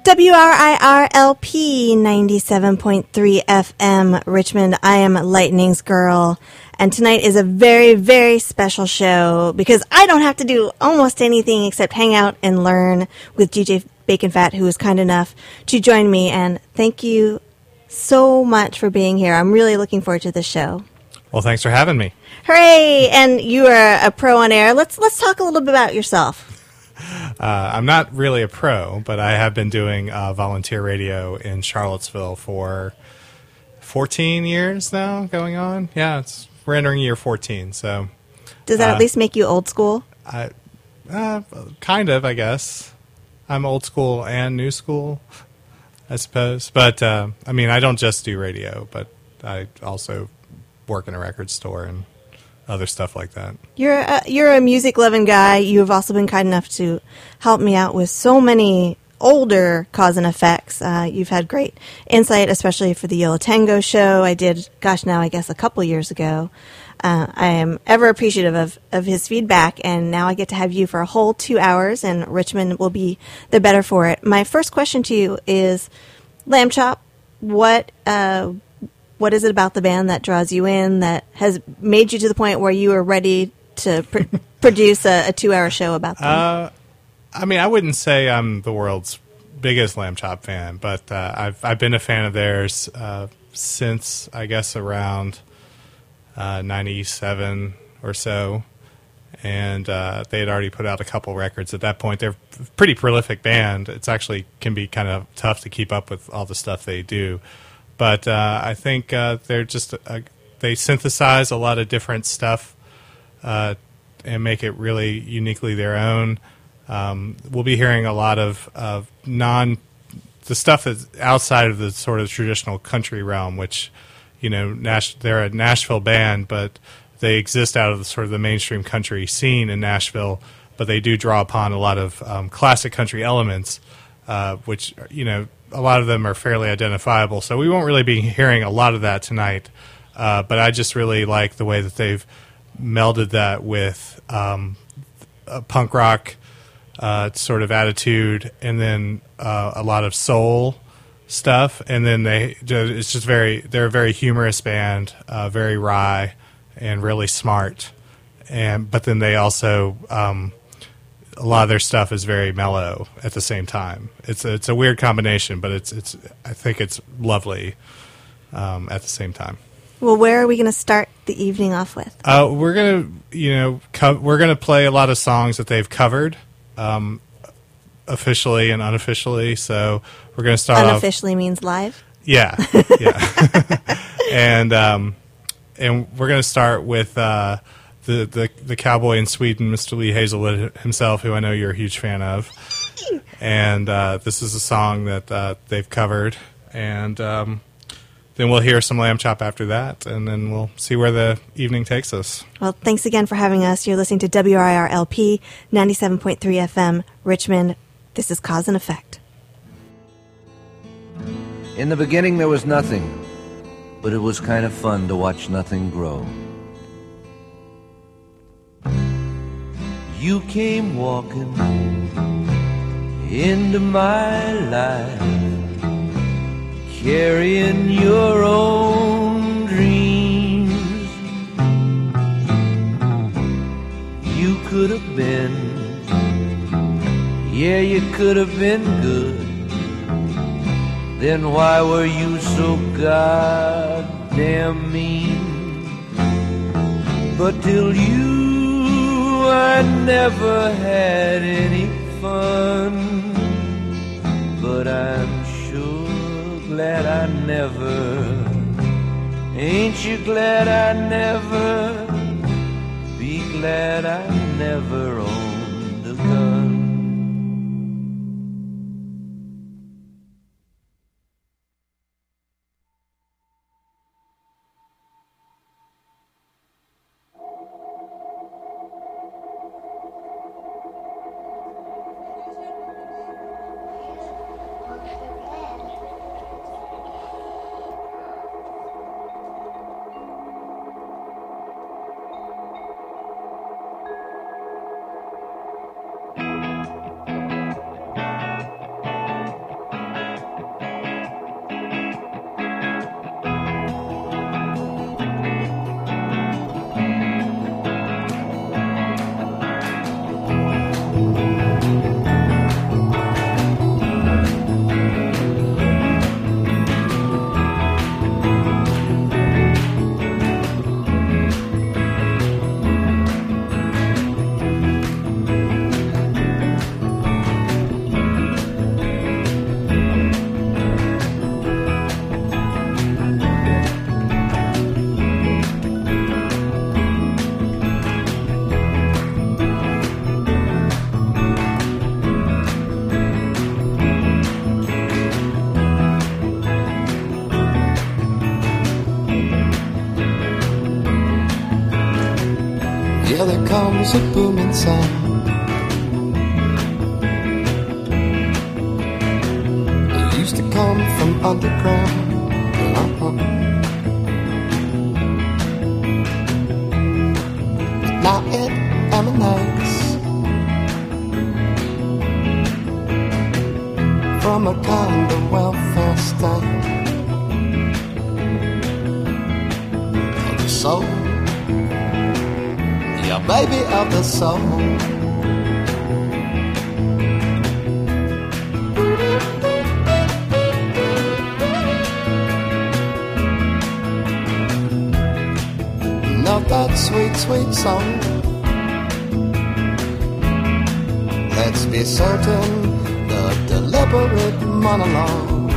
WRIRLP 97.3 FM Richmond. I am Lightning's Girl, and tonight is a very, very special show because I don't have to do almost anything except hang out and learn with DJ Bacon Fat, who was kind enough to join me, and thank you so much for being here. I'm really looking forward to this show. Well, thanks for having me. Hooray! And you are a pro on air. Let's talk a little bit about yourself. I'm not really a pro, but I have been doing volunteer radio in Charlottesville for 14 years now, going on. Yeah, we're entering year 14. So, does that at least make you old school? Kind of, I guess. I'm old school and new school, I suppose. But I mean, I don't just do radio, but I also work in a record store and other stuff like that. You're a music-loving guy. You have also been kind enough to help me out with so many older Cause and Effects. You've had great insight, especially for the Yo La Tengo show I did, now I guess a couple years ago. I am ever appreciative of his feedback, and now I get to have you for a whole 2 hours, and Richmond will be the better for it. My first question to you is, Lamb Chop, what is it about the band that draws you in, that has made you to the point where you are ready to produce a 2-hour show about them? I mean, I wouldn't say I'm the world's biggest Lamb Chop fan, but I've been a fan of theirs since, I guess, around 97 or so. And they had already put out a couple records at that point. They're a pretty prolific band. It's actually can be kind of tough to keep up with all the stuff they do. But I think they're just they synthesize a lot of different stuff and make it really uniquely their own. We'll be hearing a lot of the stuff that's outside of the sort of traditional country realm, which, you know, they're a Nashville band, but they exist out of the sort of the mainstream country scene in Nashville. But they do draw upon a lot of classic country elements, which, you know, a lot of them are fairly identifiable, so we won't really be hearing a lot of that tonight. But I just really like the way that they've melded that with a punk rock sort of attitude, and then a lot of soul stuff. And then they're a very humorous band, very wry and really smart. But then they also a lot of their stuff is very mellow at the same time. It's a weird combination, but I think it's lovely at the same time. Well, where are we going to start the evening off with? We're gonna play a lot of songs that they've covered, officially and unofficially. So we're gonna start unofficially means live. Yeah, yeah, and we're gonna start with. The cowboy in Sweden, Mr. Lee Hazelwood himself, who I know you're a huge fan of. And this is a song that they've covered. And then we'll hear some Lamb Chop after that, and then we'll see where the evening takes us. Well, thanks again for having us. You're listening to WRIRLP 97.3 FM, Richmond. This is Cause and Effect. In the beginning there was nothing, but it was kind of fun to watch nothing grow. You came walking into my life, carrying your own dreams. You could have been, yeah, you could have been good. Then why were you so goddamn mean? But till I never had any fun, but I'm sure glad I never. Ain't you glad I never? Be glad I never owned a gun. comes a booming sound. It used to come from underground. Now it emanates from a kind of welfare state of the soul, yeah, baby, of the soul. Love that sweet, sweet song. Let's be certain the deliberate monologue,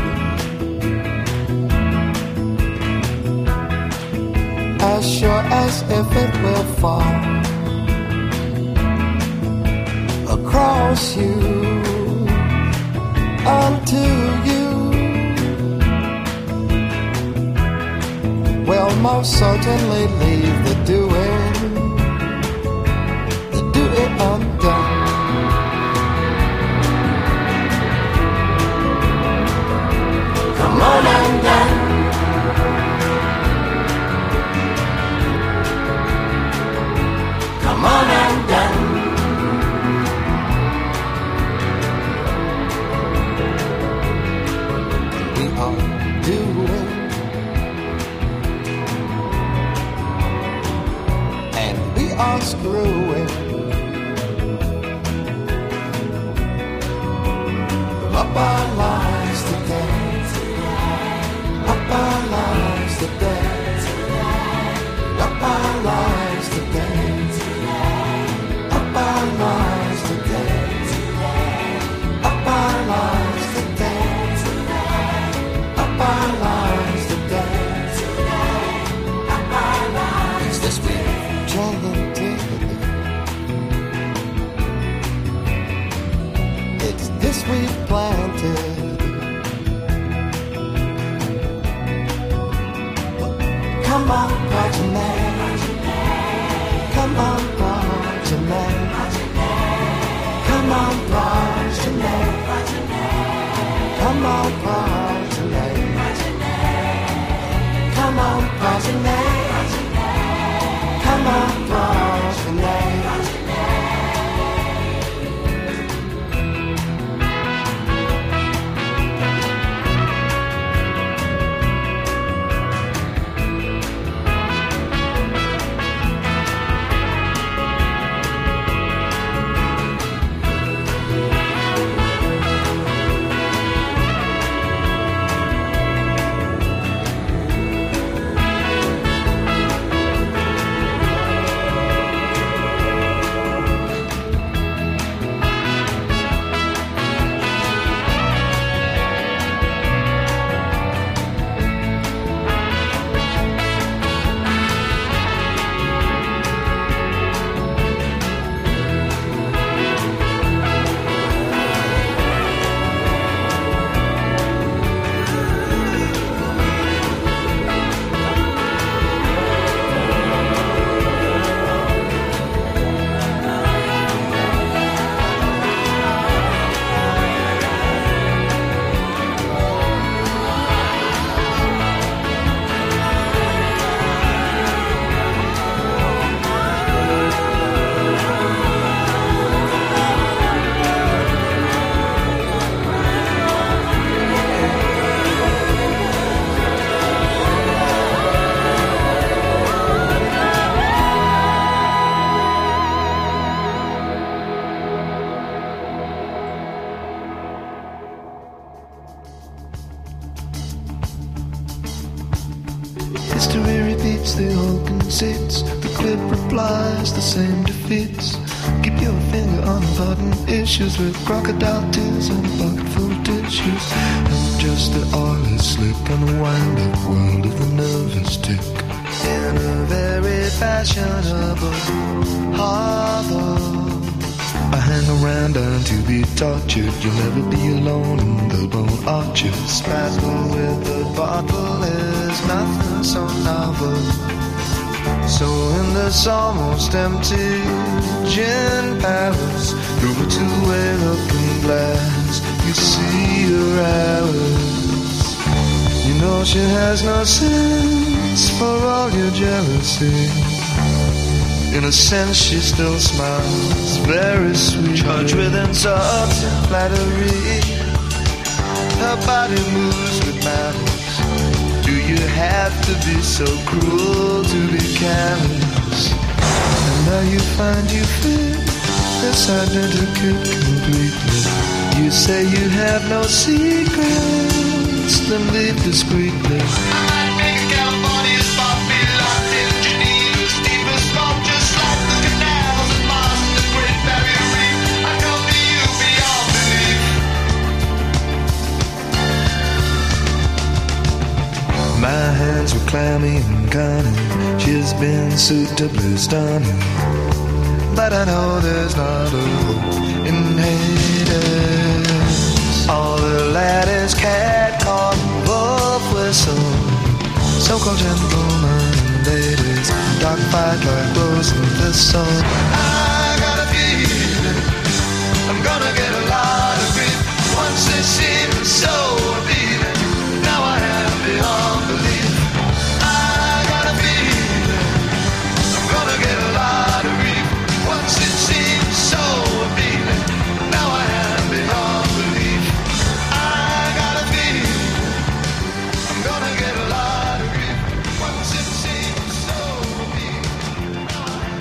as sure as if it will fall across you, unto you, will most certainly leave the doing undone. Come on and dance. Come on and dance. We are doing, and we are screwing up our lives today. Up our lives today. Up our lives today. Up our lives today. Up our lives today. Up our lives today. Up our lives. It's this we've planted. It's this we've planted. Come on, progeny. Come on, progeny. Come on, progeny. Come on, progeny. Come on, progeny. Come on, progeny. History repeats, the whole conceits. The clip replies, the same defeats. Keep your finger on important issues with crocodile tears and a pocket full of tissues. I'm just the oily slip on the wind-up world of the nervous tick. In a very fashionable harbor, I hang around and to be tortured. You'll never be alone in the bone arches. Battle with the bottle is nothing so novel. So in this almost empty gin palace, through a two-way looking glass, you see her hours. You know she has no sense for all your jealousy. In a sense she still smiles, very sweet, charged with insults and flattery. Her body moves with malice. Do you have to be so cruel to be callous? And now you find you fit this identikit completely. You say you have no secrets, then leave discreetly. I might make a California spot, be locked in Geneva's deepest smoke, just like the canals and Mars and the Great Barrier Reef. I come to you beyond belief. My hands were clammy and cunning. She's been suitably stunning, but I know there's not a hope in Hades. All the laddies, cat caught and wolf whistle, so-called gentlemen and ladies, dark fight like rose and thistle. I got a feeling I'm gonna get a lot of grief. Once it seemed so appealing, now I am beyond belief. I got a feeling I'm gonna get a lot of grief. Once it seemed so appealing, now I am beyond belief. I got a feeling I'm gonna get a lot of grief. Once it seemed so appealing, now I am.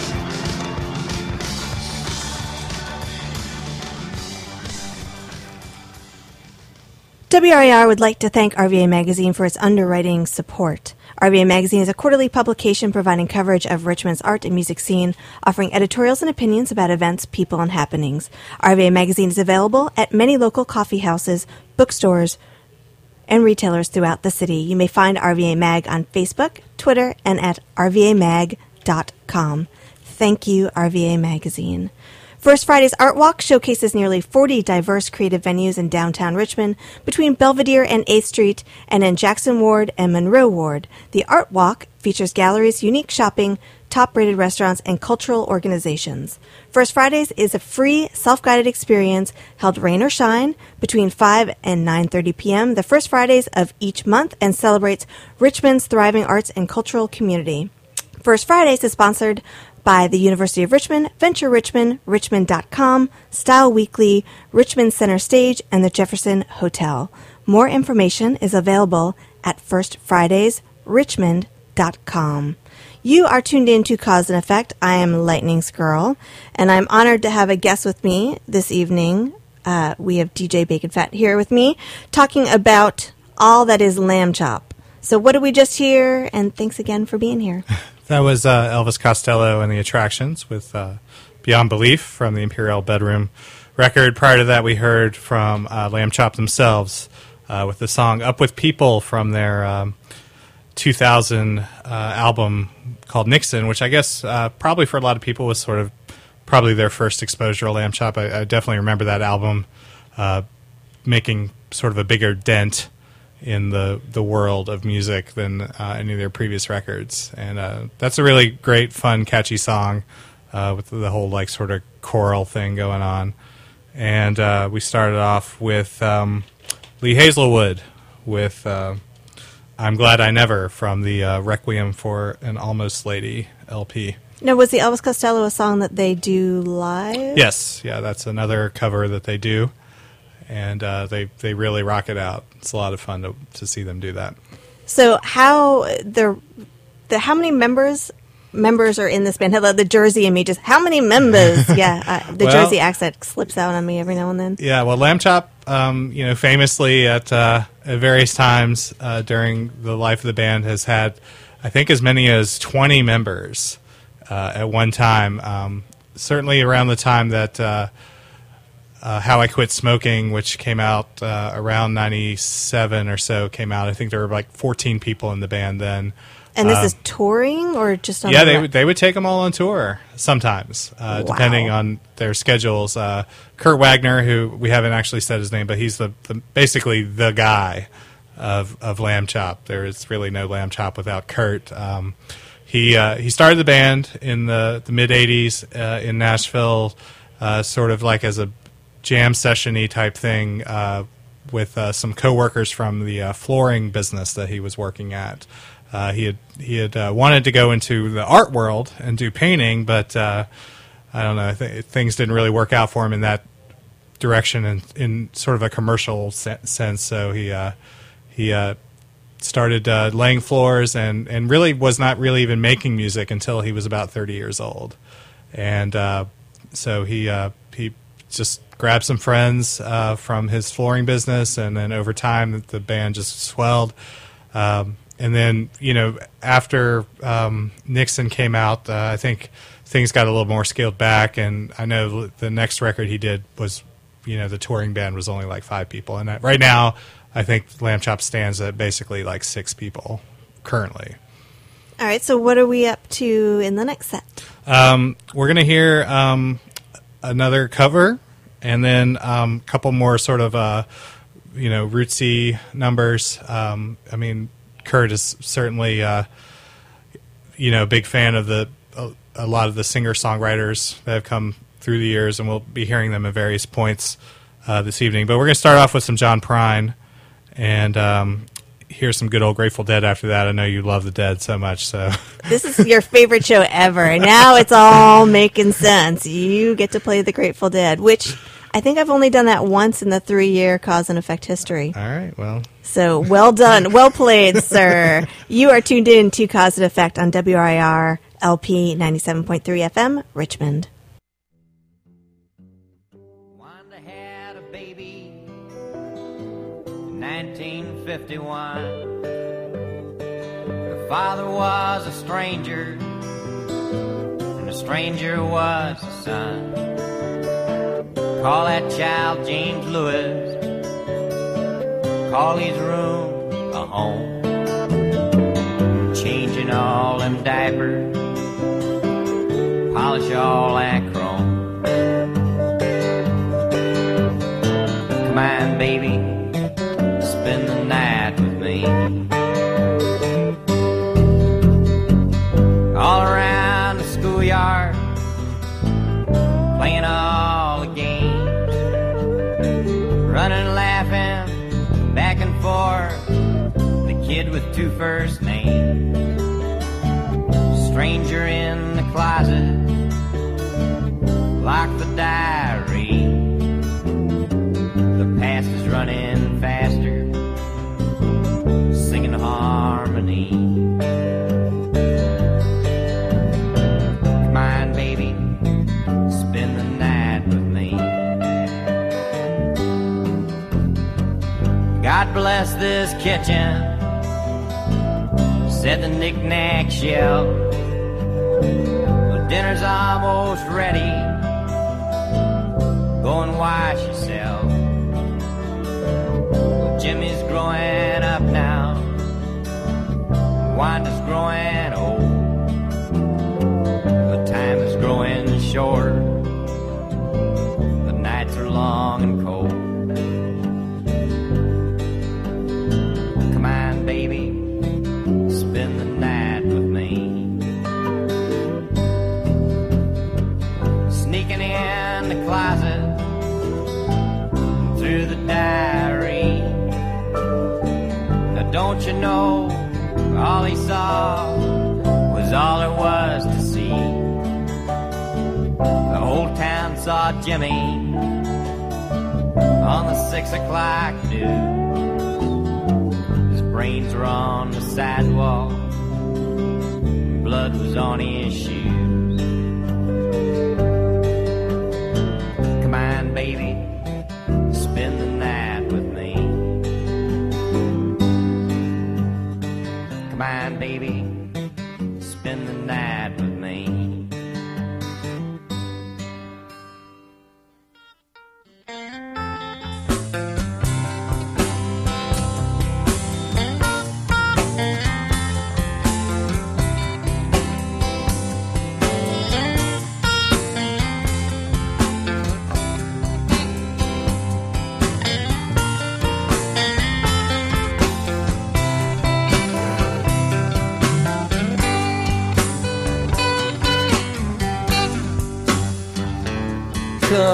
WRAR would like to thank RVA Magazine for its underwriting support. RVA Magazine is a quarterly publication providing coverage of Richmond's art and music scene, offering editorials and opinions about events, people, and happenings. RVA Magazine is available at many local coffee houses, bookstores, and retailers throughout the city. You may find RVA Mag on Facebook, Twitter, and at rvamag.com. Thank you, RVA Magazine. First Friday's Art Walk showcases nearly 40 diverse creative venues in downtown Richmond between Belvedere and 8th Street and in Jackson Ward and Monroe Ward. The Art Walk features galleries, unique shopping, top-rated restaurants, and cultural organizations. First Fridays is a free, self-guided experience held rain or shine between 5 and 9:30 p.m. the first Fridays of each month and celebrates Richmond's thriving arts and cultural community. First Fridays is sponsored by the University of Richmond, Venture Richmond, Richmond.com, Style Weekly, Richmond Center Stage, and the Jefferson Hotel. More information is available at firstfridaysrichmond.com. You are tuned in to Cause and Effect. I am Lightning's Girl, and I'm honored to have a guest with me this evening. We have DJ Bacon Fat here with me, talking about all that is lamb chop. So what did we just hear? And thanks again for being here. That was Elvis Costello and the Attractions with Beyond Belief from the Imperial Bedroom record. Prior to that, we heard from Lamb Chop themselves with the song Up With People from their 2000 album called Nixon, which I guess probably for a lot of people was sort of probably their first exposure to Lamb Chop. I definitely remember that album making sort of a bigger dent in the world of music than any of their previous records. And that's a really great, fun, catchy song with the whole like sort of choral thing going on. And we started off with Lee Hazelwood with I'm Glad I Never from the Requiem for an Almost Lady LP. Now, was the Elvis Costello a song that they do live? Yes, yeah, that's another cover that they do. And they really rock it out. It's a lot of fun to see them do that. So how many members are in this band? Hello, the Jersey in me just how many members? Yeah, Jersey accent slips out on me every now and then. Yeah, well, Lamb Chop, famously at various times during the life of the band has had, I think, as many as 20 members at one time. Certainly around the time that How I Quit Smoking, which came out around 97 or so, came out. I think there were like 14 people in the band then. And this is touring or just on they would take them all on tour sometimes, depending on their schedules. Kurt Wagner, who we haven't actually said his name, but he's basically the guy of Lamb Chop. There is really no Lamb Chop without Kurt. he started the band in the mid '80s in Nashville, sort of like as a jam session-y type thing with some coworkers from the flooring business that he was working at. He had wanted to go into the art world and do painting, but I don't know, things didn't really work out for him in that direction in sort of a commercial sense. So he started laying floors and really was not really even making music until he was about 30 years old. And so he just grabbed some friends from his flooring business, and then over time the band just swelled. And then, after Nixon came out, I think things got a little more scaled back, and I know the next record he did was, the touring band was only like 5 people. And right now, I think Lamb Chop stands at basically like 6 people currently. All right, so what are we up to in the next set? We're going to hear another cover, and then a couple more sort of, rootsy numbers. Kurt is certainly, a big fan of a lot of the singer-songwriters that have come through the years, and we'll be hearing them at various points this evening. But we're going to start off with some John Prine, and hear some good old Grateful Dead after that. I know you love the Dead so much. So this is your favorite show ever, and now it's all making sense. You get to play the Grateful Dead, which I think I've only done that once in the 3-year Cause and Effect history. All right, well. So well done. Well played, sir. You are tuned in to Cause and Effect on WRIR LP 97.3 FM, Richmond. Wanda had a baby in 1951. Her father was a stranger, and the stranger was the son. Call that child James Lewis. Call his room a home. Changing all them diapers, polish all that chrome. Come on, baby, spend the night with me. All around the schoolyard, playing all the games, running and laughing back and forth, the kid with 2 first names. Stranger in the closet, lock the diary. The past is running faster, singing harmony. Come on, baby, spend the night with me. God bless this kitchen, said the knick-knack shelf. Well, dinner's almost ready, go and wash yourself. Well, Jimmy's growing up now, Wanda's growing old. The time is growing short, the nights are long and cold. Come on, baby, spend the night with me. Sneaking in the closet, through the diary. Now don't you know, all he saw was all there was to see. The whole town saw Jimmy on the 6 o'clock news. His brains were on the sidewalk, blood was on his shoes. Come on, baby, spend the night with me. Come on, baby, spend the night with me.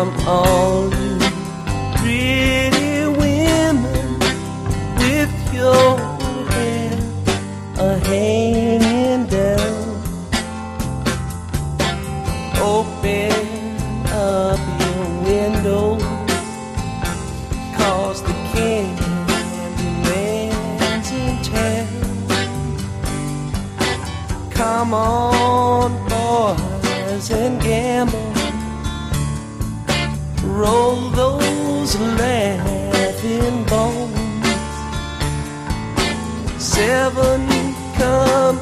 Come on, you pretty women, with your hair hanging down. Open up your window, 'cause the Candyman's in town. Come on, boys, and gamble. Roll those laughing bones. 7 come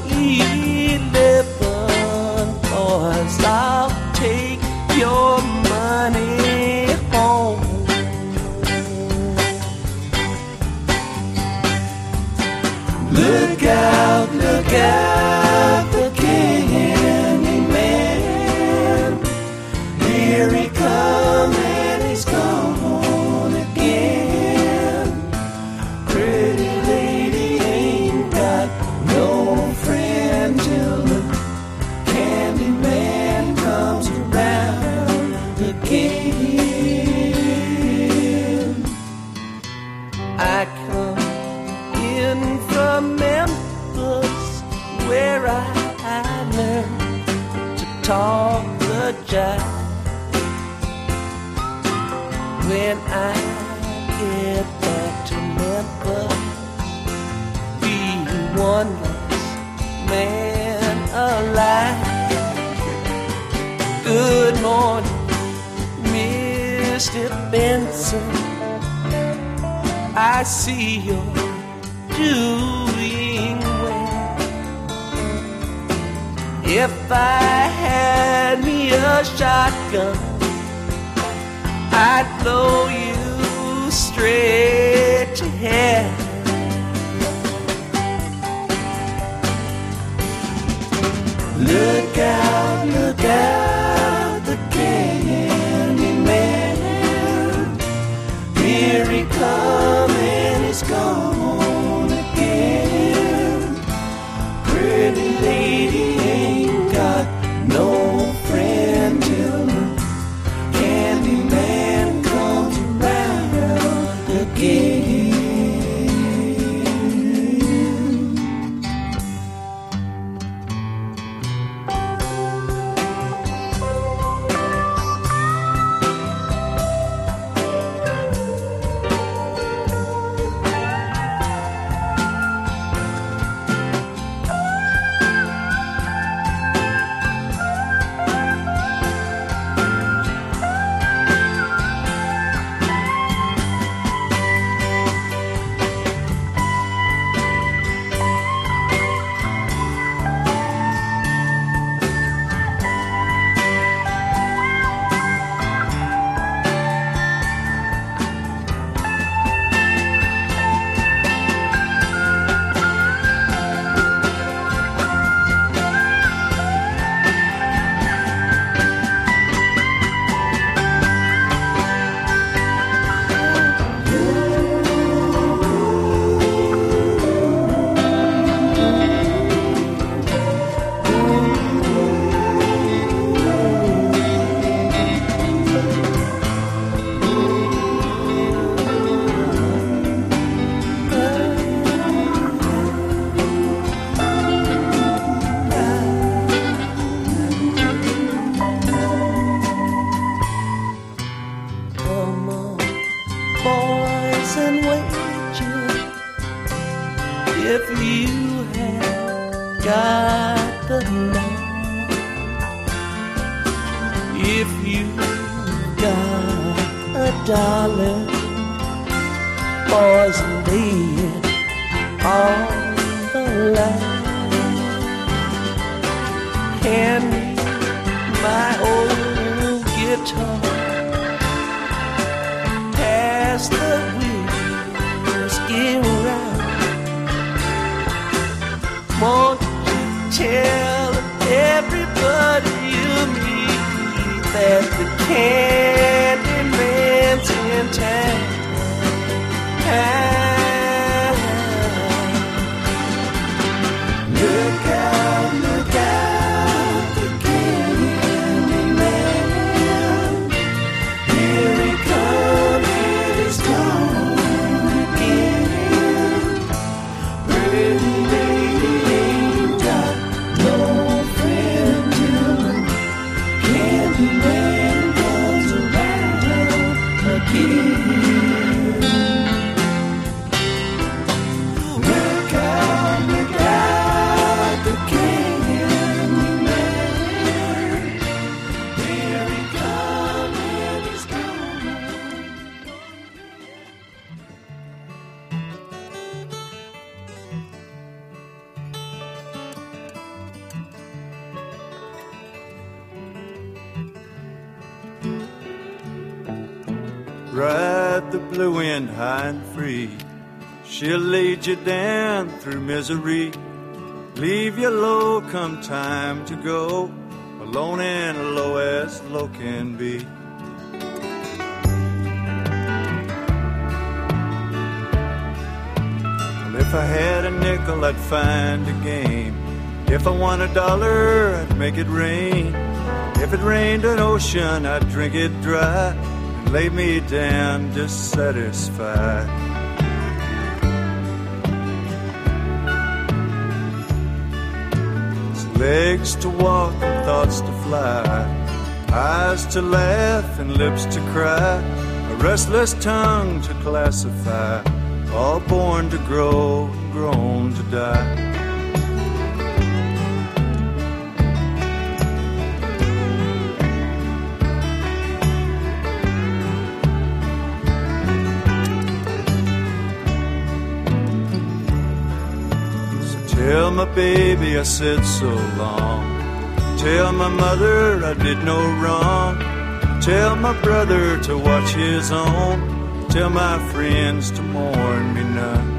11, boys, I'll take your money home. Look out, the Candyman. Here he comes and he's gone again. Pretty lady ain't got no friend till the Candyman comes around again. I come in from Memphis, where I learned to talk the jive. When I get back to Memphis, be one less man alive. Good morning, Mr. Benson. I see you're doing well. If I had me a shotgun, I'd blow you straight to hell. Look out, the Candyman. Here he comes and he's gone again. Pretty lady ain't got no friend till the Candyman comes around again. If you have got the night, if you got $1, boys, lay it on the line. Hand me my old guitar, pass the whiskey around. Won't you tell everybody you meet that the Candyman's in town? Look out, the Candyman. Ride the blue wind high and free. She'll lead you down through misery. Leave you low come time to go, alone and low as low can be. Well, if I had a nickel, I'd find a game. If I won $1, I'd make it rain. If it rained an ocean, I'd drink it dry and lay me down dissatisfied. Legs to walk and thoughts to fly, eyes to laugh and lips to cry, a restless tongue to classify, all born to grow and grown to die. Tell my baby I said so long. Tell my mother I did no wrong. Tell my brother to watch his own. Tell my friends to mourn me none.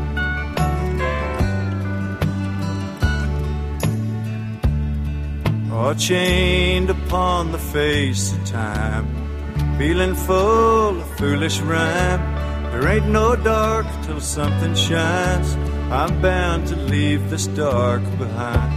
Oh, chained upon the face of time, feeling full of foolish rhyme. There ain't no dark till something shines. I'm bound to leave this dark behind.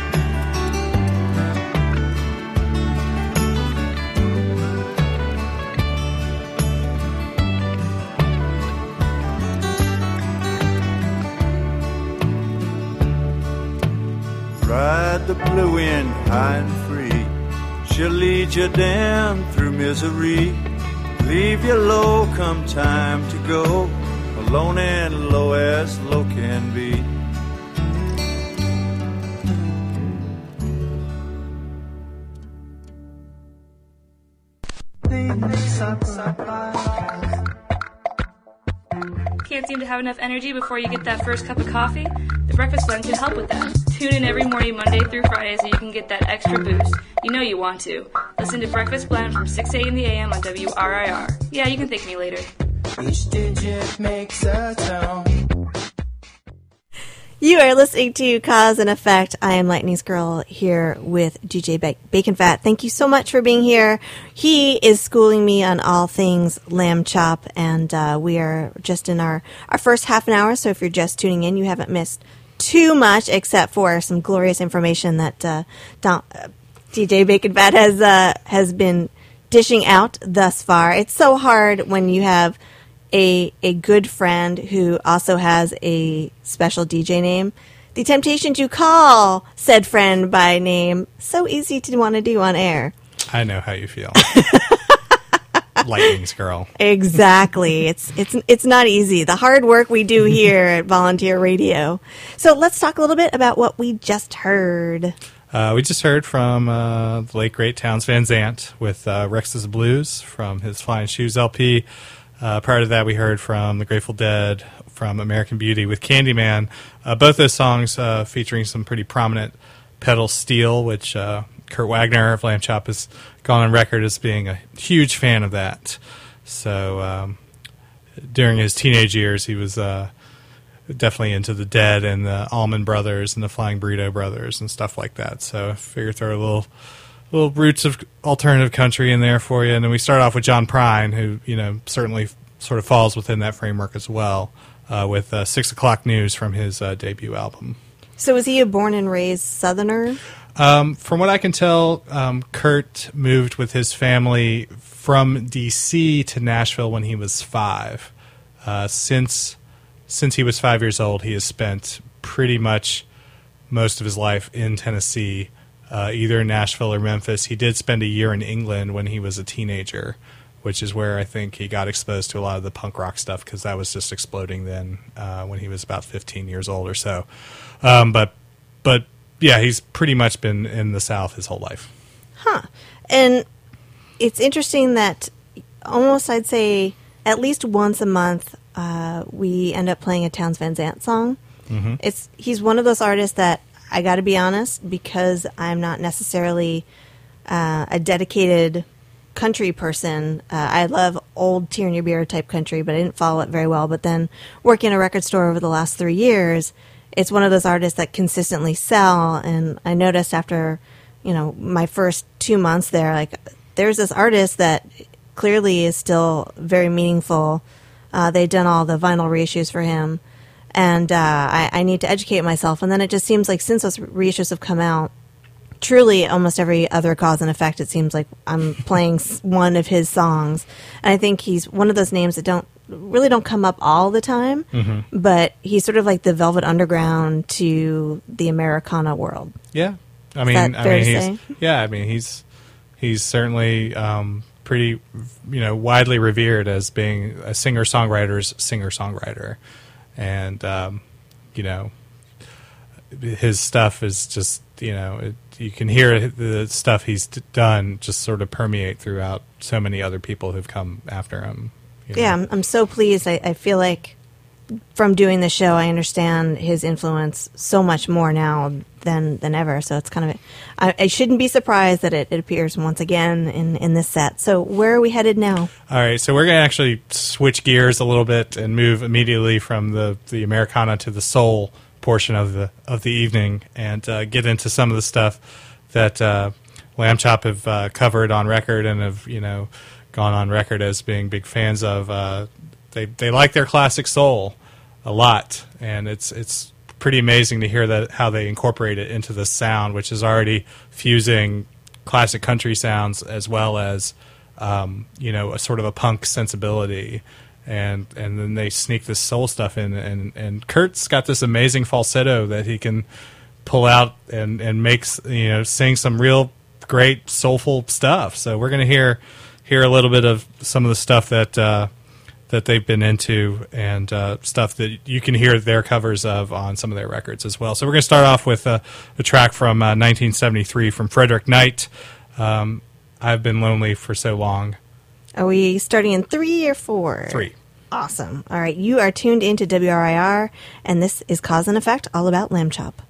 Ride the blue wind high and free. She'll lead you down through misery. Leave you low come time to go, alone and low as low can be. Can't seem to have enough energy before you get that first cup of coffee? The Breakfast Blend can help with that. Tune in every morning, Monday through Friday, so you can get that extra boost. You know you want to. Listen to Breakfast Blend from 6 a.m. in the a.m. on WRIR. Yeah, you can thank me later. Each digit makes a tone. You are listening to Cause and Effect. I am Lightning's Girl here with DJ Bacon Fat. Thank you so much for being here. He is schooling me on all things lamb chop, and we are just in our first half an hour, so if you're just tuning in, you haven't missed too much except for some glorious information that DJ Bacon Fat has been dishing out thus far. It's so hard when you have a good friend who also has a special DJ name. The temptation to call said friend by name, so easy to want to do on air. I know how you feel. Lightning's Girl. Exactly. It's not easy. The hard work we do here at Volunteer Radio. So let's talk a little bit about what we just heard. We just heard from the late great Townes Van Zandt with Rex's Blues from his Flying Shoes LP. Prior to that, we heard from the Grateful Dead, from American Beauty with Candyman. Both those songs featuring some pretty prominent pedal steel, which Kurt Wagner of Lamb Chop has gone on record as being a huge fan of that. So during his teenage years, he was definitely into the Dead and the Allman Brothers and the Flying Burrito Brothers and stuff like that. So I figured throw a little roots of alternative country in there for you. And then we start off with John Prine, who, certainly sort of falls within that framework as well, with 6 O'Clock News from his debut album. So was he a born and raised Southerner? From what I can tell, Kurt moved with his family from D.C. to Nashville when he was 5. Since he was 5 years old, he has spent pretty much most of his life in Tennessee, either in Nashville or Memphis. He did spend a year in England when he was a teenager, which is where I think he got exposed to a lot of the punk rock stuff, because that was just exploding then when he was about 15 years old or so. But yeah, he's pretty much been in the South his whole life. Huh. And it's interesting that almost, I'd say, at least once a month, we end up playing a Townes Van Zandt song. Mm-hmm. He's one of those artists that, I got to be honest, because I'm not necessarily a dedicated country person. I love old Tierney Beer type country, but I didn't follow it very well. But then working in a record store over the last 3 years, it's one of those artists that consistently sell. And I noticed after, my first 2 months there, like there's this artist that clearly is still very meaningful. They've done all the vinyl reissues for him. And I need to educate myself. And then it just seems like since those reissues have come out, truly almost every other Cause and Effect, it seems like I'm playing one of his songs. And I think he's one of those names that don't come up all the time, but he's sort of like the Velvet Underground to the Americana world. Yeah. He's certainly pretty, widely revered as being a singer-songwriter's singer-songwriter. And, his stuff is just, you can hear the stuff he's done just sort of permeate throughout so many other people who've come after him. Yeah, I'm so pleased. I feel like from doing the show, I understand his influence so much more now than ever. So it's kind of, I shouldn't be surprised that it appears once again in this set. So where are we headed now? All right, so we're going to actually switch gears a little bit and move immediately from the Americana to the soul portion of the evening, and get into some of the stuff that Lamb Chop have covered on record and have gone on record as being big fans of. They like their classic soul a lot, and it's pretty amazing to hear how they incorporate it into the sound, which is already fusing classic country sounds as well as a sort of a punk sensibility. And then they sneak this soul stuff in, and Kurt's got this amazing falsetto that he can pull out and makes sing some real great soulful stuff. So we're going to hear a little bit of some of the stuff that they've been into, and stuff that you can hear their covers of on some of their records as well. So we're going to start off with a track from 1973 from Frederick Knight. I've Been Lonely for So Long. Are we starting in 3 or 4? 3. Awesome. All right, you are tuned into WRIR, and this is Cause and Effect, all about Lamb Chop.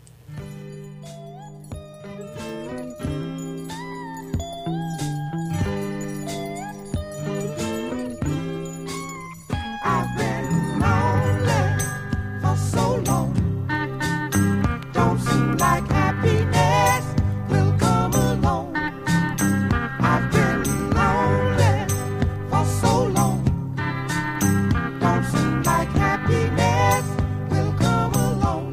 I've been lonely for so long. Don't seem like happiness will come along. I've been lonely for so long. Don't seem like happiness will come along.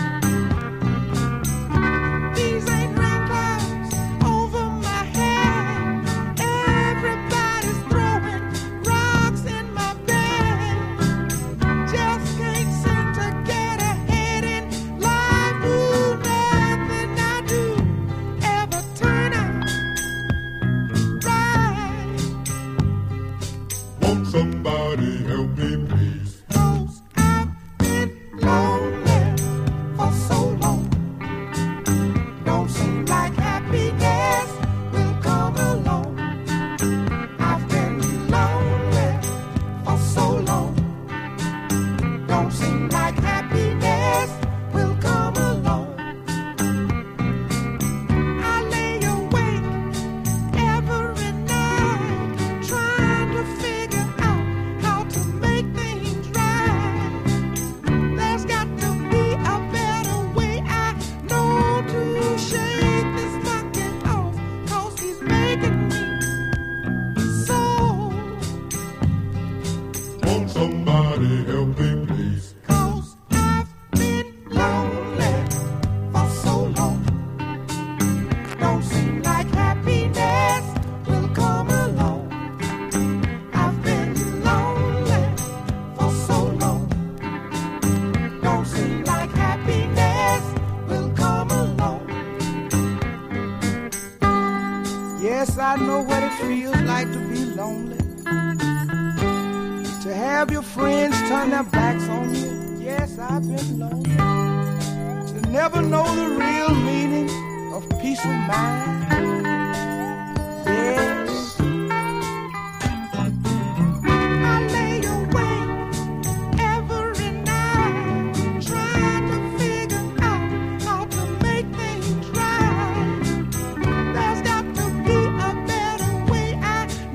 These ain't rain clouds over my head. Everybody's throwing rocks in my bed. Just can't seem to get ahead in life. Ooh, nothing I do ever turn out right. Won't somebody help me, please? 'Cause I've been lonely for so long. Don't seem like happiness will come along. I've been lonely for so long. Don't seem like happiness will come along. I lay awake every night trying to figure out how to make things right. There's got to be a better way. I know to shake this monkey off, 'cause he's making me so. Won't somebody help me, please? 'Cause I've been lonely for so long. Don't seem like happiness will come along. I've been lonely for so long. Don't seem like happiness will come along. Yes, I know what it feels like to be lonely. To have your friends turn their backs on you. Yes, I've been lonely. To never know the real meaning of peace of mind. Yes. I lay awake every night trying to figure out how to make things right. There's got to be a better way. I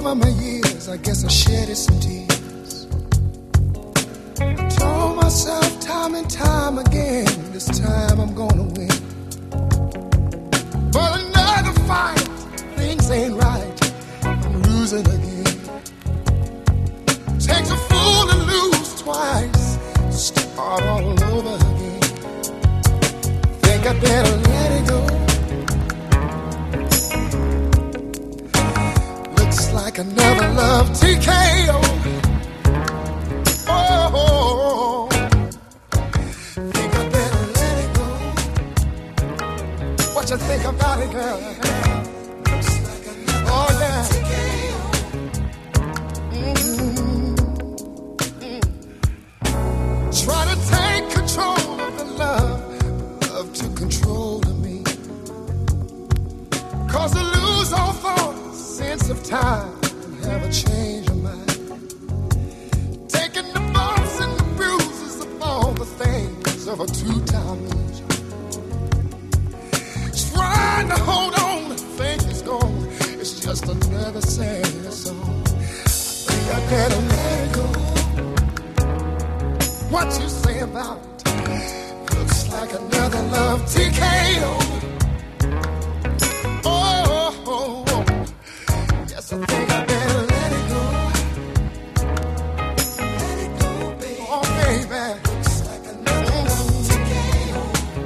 Over my years, I guess I shedded some tears. I told myself time and time again, this time I'm gonna win. But another fight, things ain't right, I'm losing again. Takes a fool to lose twice, start all over again. Think I better let it go. Like another love TKO. Oh, think I better let it go. What you think about it, girl? Oh, yeah. Try to take control of the love took control of me. Cause I lose all thought, sense of time, and have a change of mind. Taking the bumps and the bruises of all the things of a two-time loser. Trying to hold on, the faith is gone. It's just another sad song. I think I better let it go. What you say about it? Looks like another love TKO. Yes, I think I better let it go. Let it go, baby. Oh, baby. Looks like another love TKO.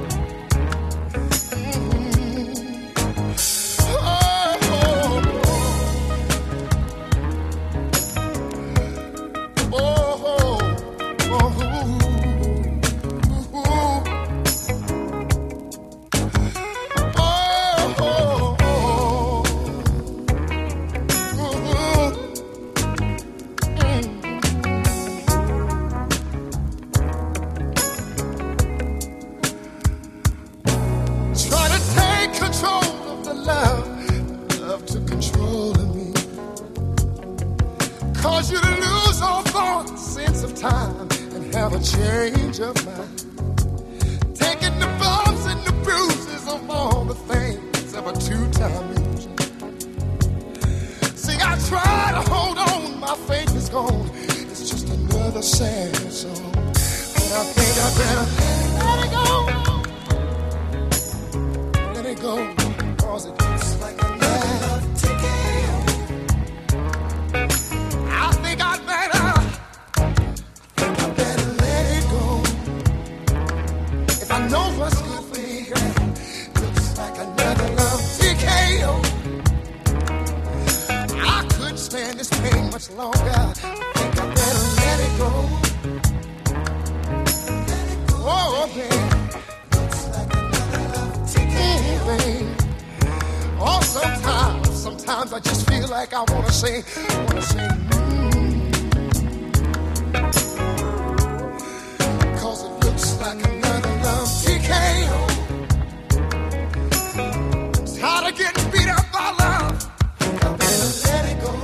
Cause you to lose all thought, sense of time, and have a change of mind. Taking the bumps and the bruises of all the things of a two-time loser. See, I try to hold on, my faith is gone. It's just another sad song. But I think I better let it go. Let it go, cause it looks like another TKO. I know what's good for me, girl. Looks like another love TKO. I couldn't stand this pain much longer. I think I better let it go. Let it go. Oh, baby. Looks like another love TKO. Baby. Oh, sometimes I just feel like I wanna say, Cause it looks like another love TKO. Tired of getting beat up by love. I better let it go.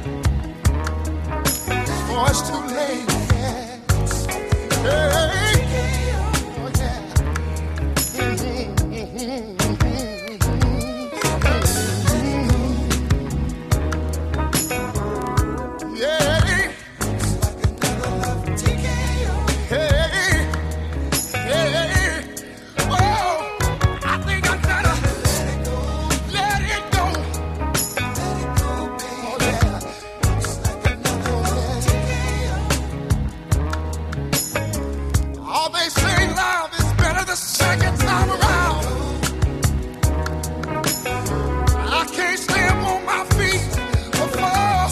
Before it's too late. Yeah. Hey. Oh, yeah. Second time around, I can't stand on my feet before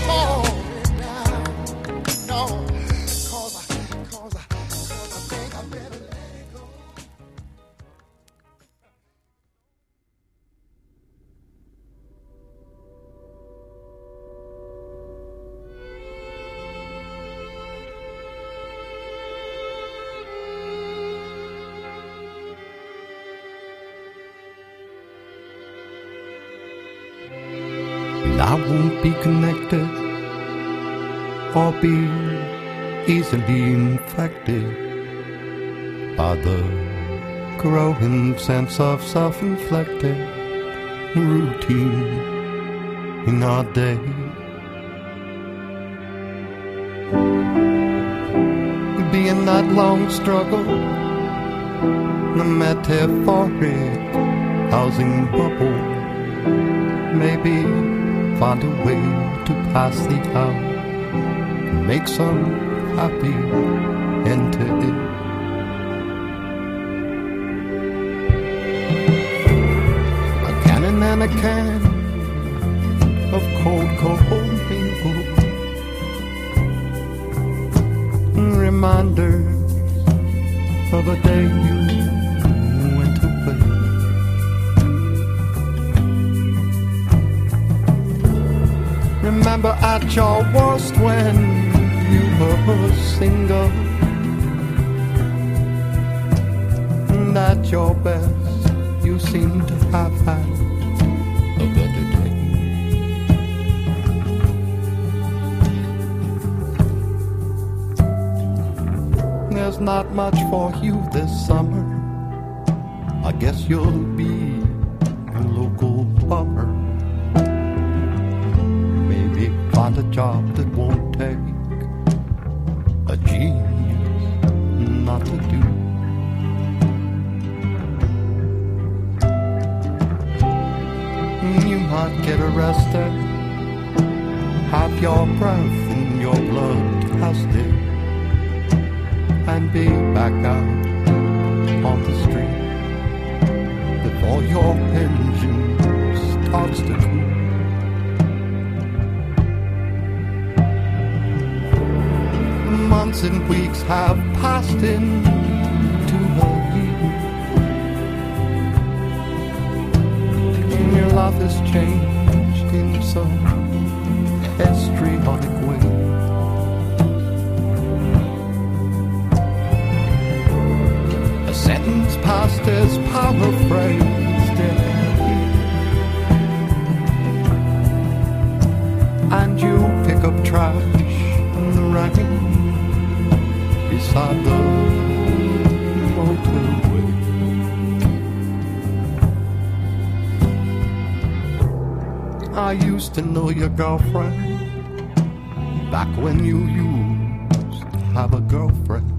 no, cause I think I better let it go. I won't be connected or be easily infected by the growing sense of self-inflicted routine in our day. in that long struggle, the metaphoric housing bubble, maybe find a way to pass the hour, make some happy end to it. A cannon and a can of cold mingle, reminders of a day you went away. Remember at your worst when you were single, and at your best you seem to have had a better day. There's not much for you this summer. I guess you'll be a local bummer. Maybe find a job that won't take a genius not to do. You might get arrested, have your breath and your blood tested, and be back out on the street before your engine starts to cool. Months and weeks have passed into a year. Your life has changed in some histrionic way. A sentence passed as paraphrased, and you pick up trash in the rain beside the motorway. I used to know your girlfriend back when you used to have a girlfriend.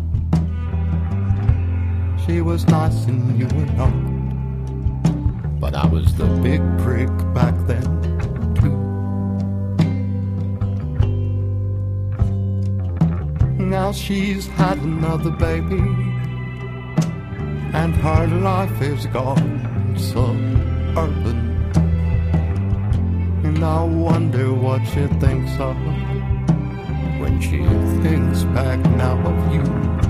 She was nice and you were not, but I was the big prick back then too. Now she's had another baby, and her life is gone so urban. And I wonder what she thinks of when she thinks back now of you.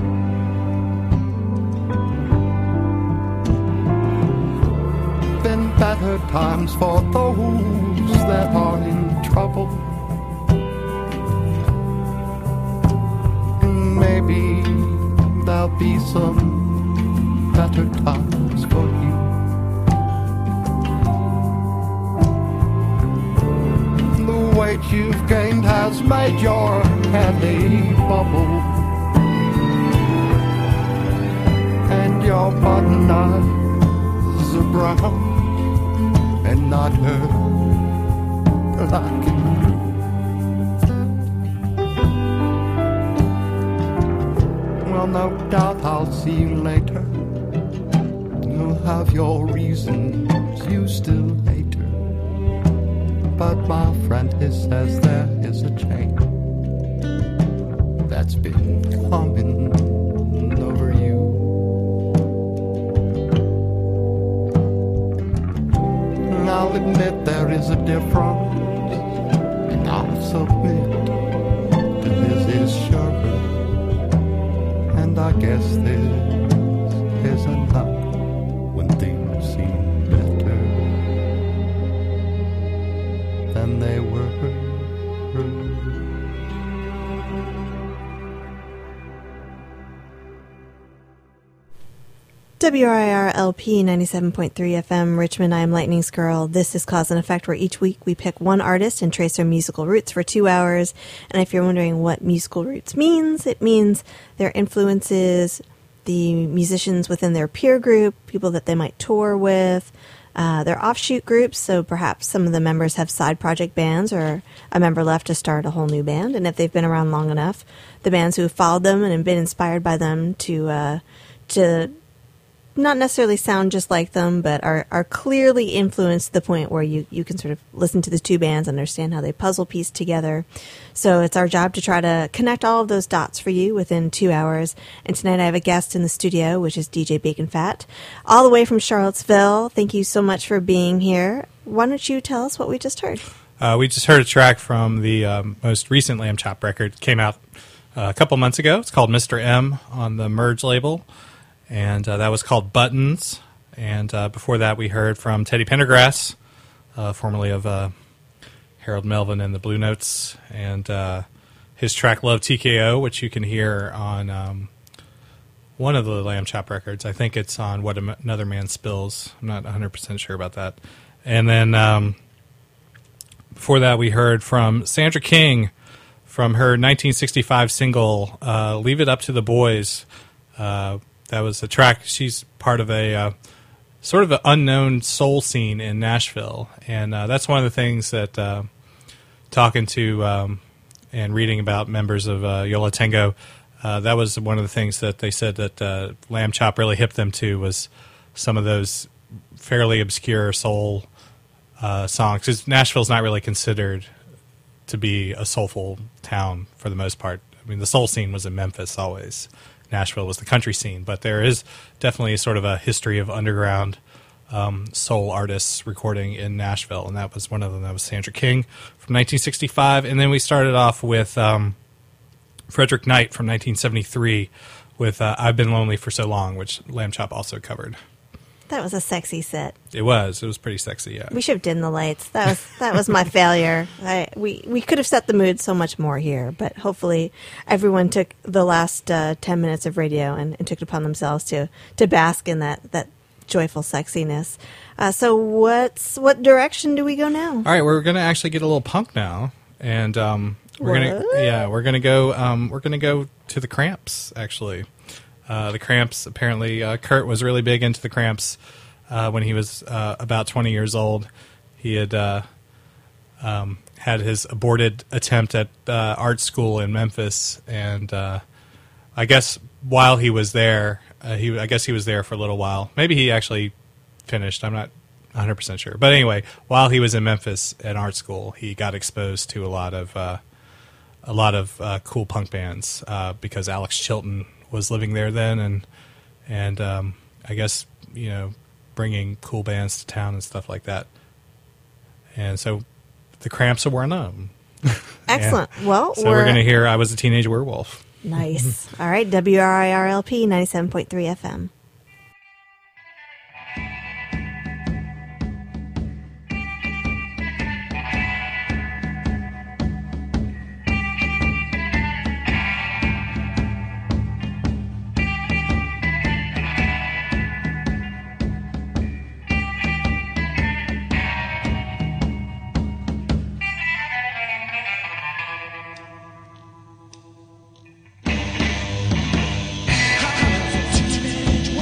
Been better times for those that are in trouble. Maybe there'll be some better times for you. The weight you've gained has made your head a bubble, and your button eyes are brown and not her black. Well, no doubt I'll see you later. You'll have your reasons, you still hate her. But my friend, he says there is a change that's been coming over you. And I'll admit there is a difference, and I'll submit that this is sure. And I guess this is enough when things seem better than they were. WRIR-LP 97.3 FM, Richmond. I am Lightning's Girl. This is Cause and Effect, where each week we pick one artist and trace their musical roots for 2 hours. And if you're wondering what musical roots means, it means their influences, the musicians within their peer group, people that they might tour with, They're offshoot groups, so perhaps some of the members have side project bands or a member left to start a whole new band. And if they've been around long enough, the bands who have followed them and have been inspired by them to not necessarily sound just like them, but are clearly influenced to the point where you can sort of listen to the two bands, understand how they puzzle piece together. So it's our job to try to connect all of those dots for you within 2 hours. And tonight I have a guest in the studio, which is DJ Bacon Fat, all the way from Charlottesville. Thank you so much for being here. Why don't you tell us what we just heard? We just heard a track from the most recent Lamb Chop record. It came out a couple months ago. It's called Mr. M on the Merge label. And that was called Buttons. And before that, we heard from Teddy Pendergrass, formerly of Harold Melvin and the Blue Notes, and his track Love TKO, which you can hear on one of the Lamb Chop records. I think it's on What Another Man Spills. I'm not 100% sure about that. And then before that, we heard from Sandra King from her 1965 single, Leave It Up to the Boys. That was a track. She's part of a sort of an unknown soul scene in Nashville. And that's one of the things that talking to and reading about members of Yo La Tengo, that was one of the things that they said that Lamb Chop really hipped them to was some of those fairly obscure soul songs. Because Nashville's not really considered to be a soulful town for the most part. I mean, the soul scene was in Memphis always. Nashville was the country scene, but there is definitely sort of a history of underground soul artists recording in Nashville, and that was one of them. That was Sandra King from 1965, and then we started off with Frederick Knight from 1973 with I've Been Lonely for So Long, which Lamb Chop also covered. That was a sexy set. It was pretty sexy, yeah. We should have dimmed the lights. That was my failure. We could have set the mood so much more here, but hopefully everyone took the last 10 minutes of radio and took it upon themselves to bask in that joyful sexiness. So what direction do we go now? All right, we're going to actually get a little punk now, and we're gonna go to the Cramps actually. The Cramps, apparently, Kurt was really big into the Cramps when he was about 20 years old. He had had his aborted attempt at art school in Memphis, and I guess while he was there, he was there for a little while. Maybe he actually finished. I'm not 100% sure. But anyway, while he was in Memphis at art school, he got exposed to a lot of cool punk bands because Alex Chilton was living there then, and I guess, bringing cool bands to town and stuff like that. And so the Cramps are one of them. Excellent. Well, so we're going to hear I Was a Teenage Werewolf. Nice. All right, WRIRLP 97.3 FM. Teenage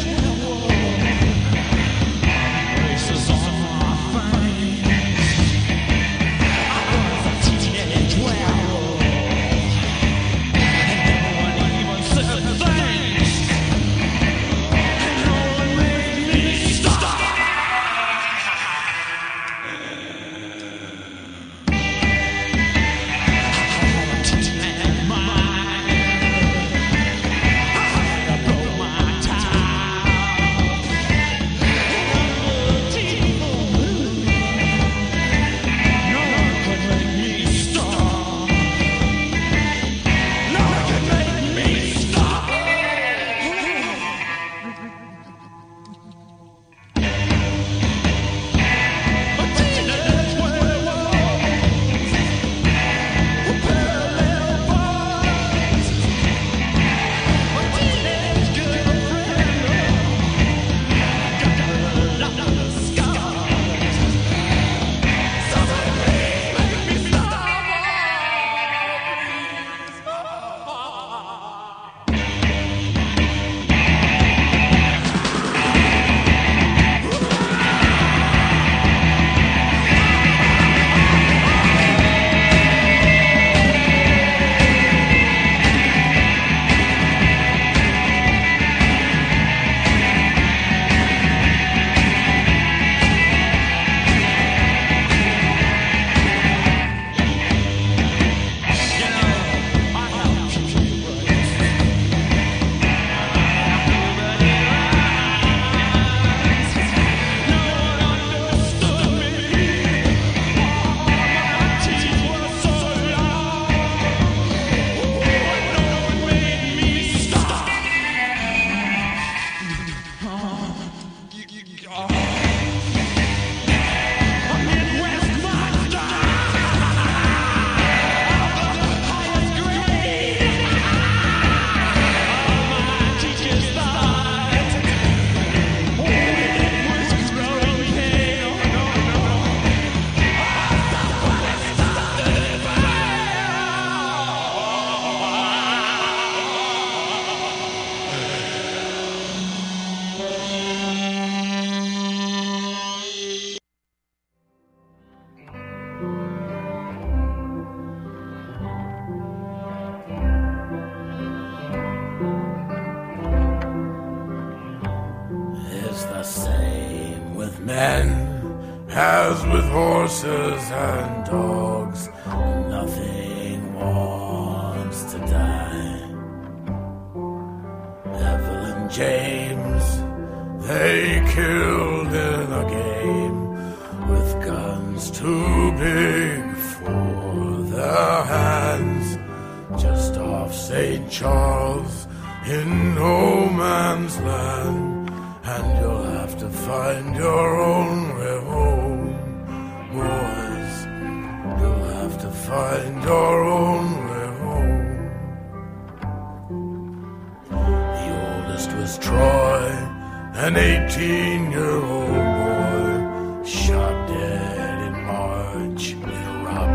men, as with horses and dogs, nothing wants to die. Evelyn James, they killed in a game with guns too big for their hands, just off St. Charles in no man's land. And you'll have to find your own way home, boys. You'll have to find your own way home. The oldest was Troy, an 18-year-old boy, shot dead in March in a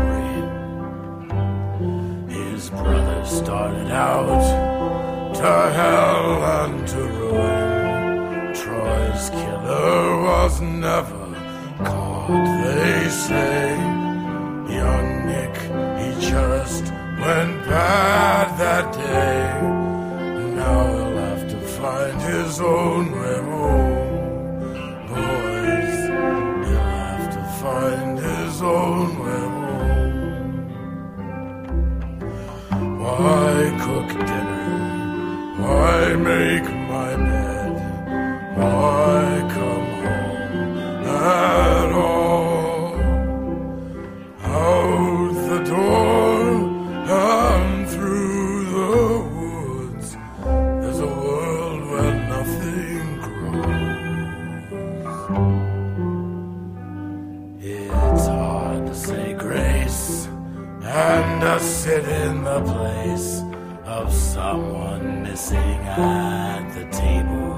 robbery. His brother started out to hell and to ruin. Troy's killer was never caught, they say. Young Nick, he just went bad that day. Now he'll have to find his own way home, boys. He'll have to find his own way home. Why cook dinner? Why make my bed? Why come home at all? Out the door and through the woods, there's a world where nothing grows. It's hard to say grace and to sit in the place of someone missing at the table.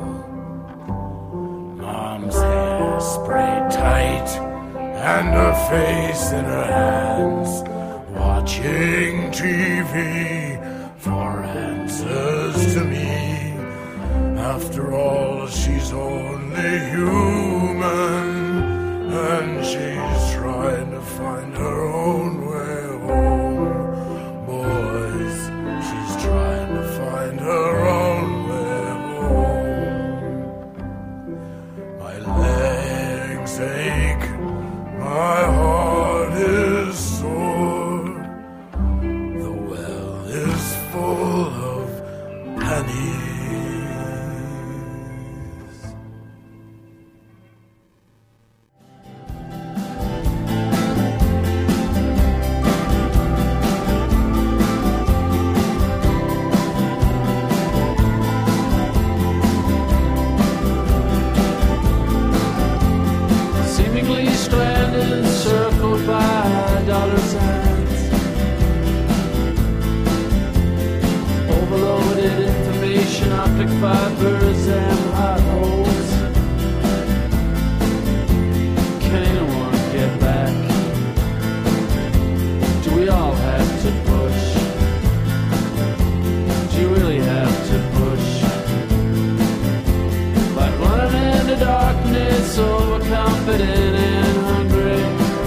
Mom's hair sprayed tight and her face in her hands, watching TV for answers to me. After all, she's only human, and she's trying to find her own way home. Boys, she's trying to find her own way home. My legs ache, my heart is sore, the well is full of pennies. Seemingly stranded, circled by dollar signs, overloaded information, optic fibers and potholes. Can anyone get back? Do we all have to push? Do you really have to push? Like running into darkness, overconfident and hungry.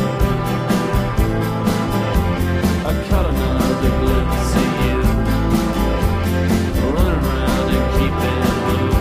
I caught another glimpse of you, running around and keeping blue.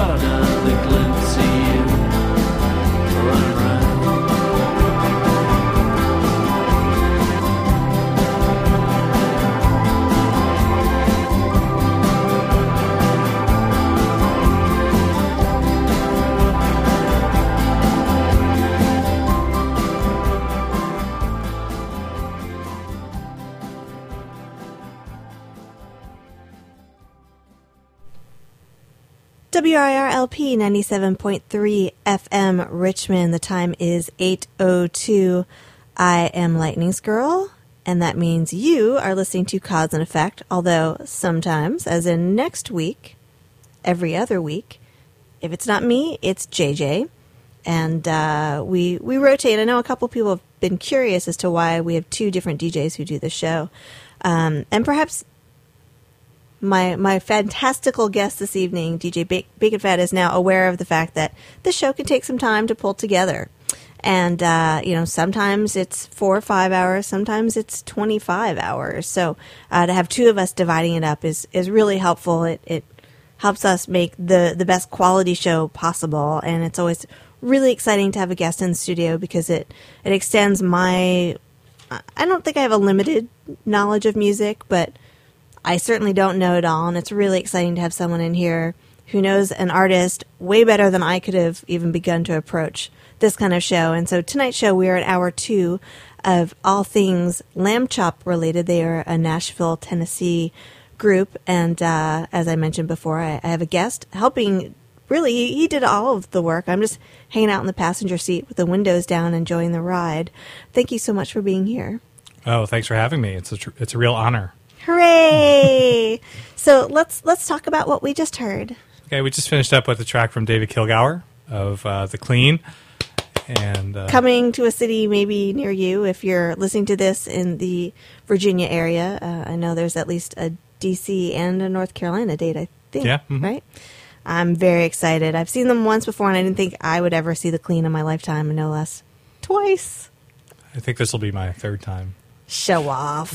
caught another glimpse of you running around. WIRLP 97.3 FM Richmond. The time is 8:02. I am Lightning's Girl, and that means you are listening to Cause and Effect, although sometimes, as in next week, every other week, if it's not me, it's JJ. And we rotate. I know a couple people have been curious as to why we have two different DJs who do the show. And perhaps my fantastical guest this evening, DJ Bacon Fat, is now aware of the fact that the show can take some time to pull together. And, sometimes it's 4 or 5 hours, sometimes it's 25 hours. So to have two of us dividing it up is really helpful. It helps us make the best quality show possible. And it's always really exciting to have a guest in the studio because it extends my... I don't think I have a limited knowledge of music, but I certainly don't know it all, and it's really exciting to have someone in here who knows an artist way better than I could have even begun to approach this kind of show. And so tonight's show, we are at hour 2 of all things Lamb Chop related. They are a Nashville, Tennessee group, and as I mentioned before, I have a guest helping. Really, he did all of the work. I'm just hanging out in the passenger seat with the windows down, enjoying the ride. Thank you so much for being here. Oh, thanks for having me. It's a real honor. Hooray! So let's talk about what we just heard. Okay, we just finished up with a track from David Kilgour of The Clean. And coming to a city maybe near you if you're listening to this in the Virginia area. I know there's at least a D.C. and a North Carolina date, I think. Yeah. Mm-hmm. Right? I'm very excited. I've seen them once before, and I didn't think I would ever see The Clean in my lifetime, and no less. Twice. I think this will be my third time. Show off.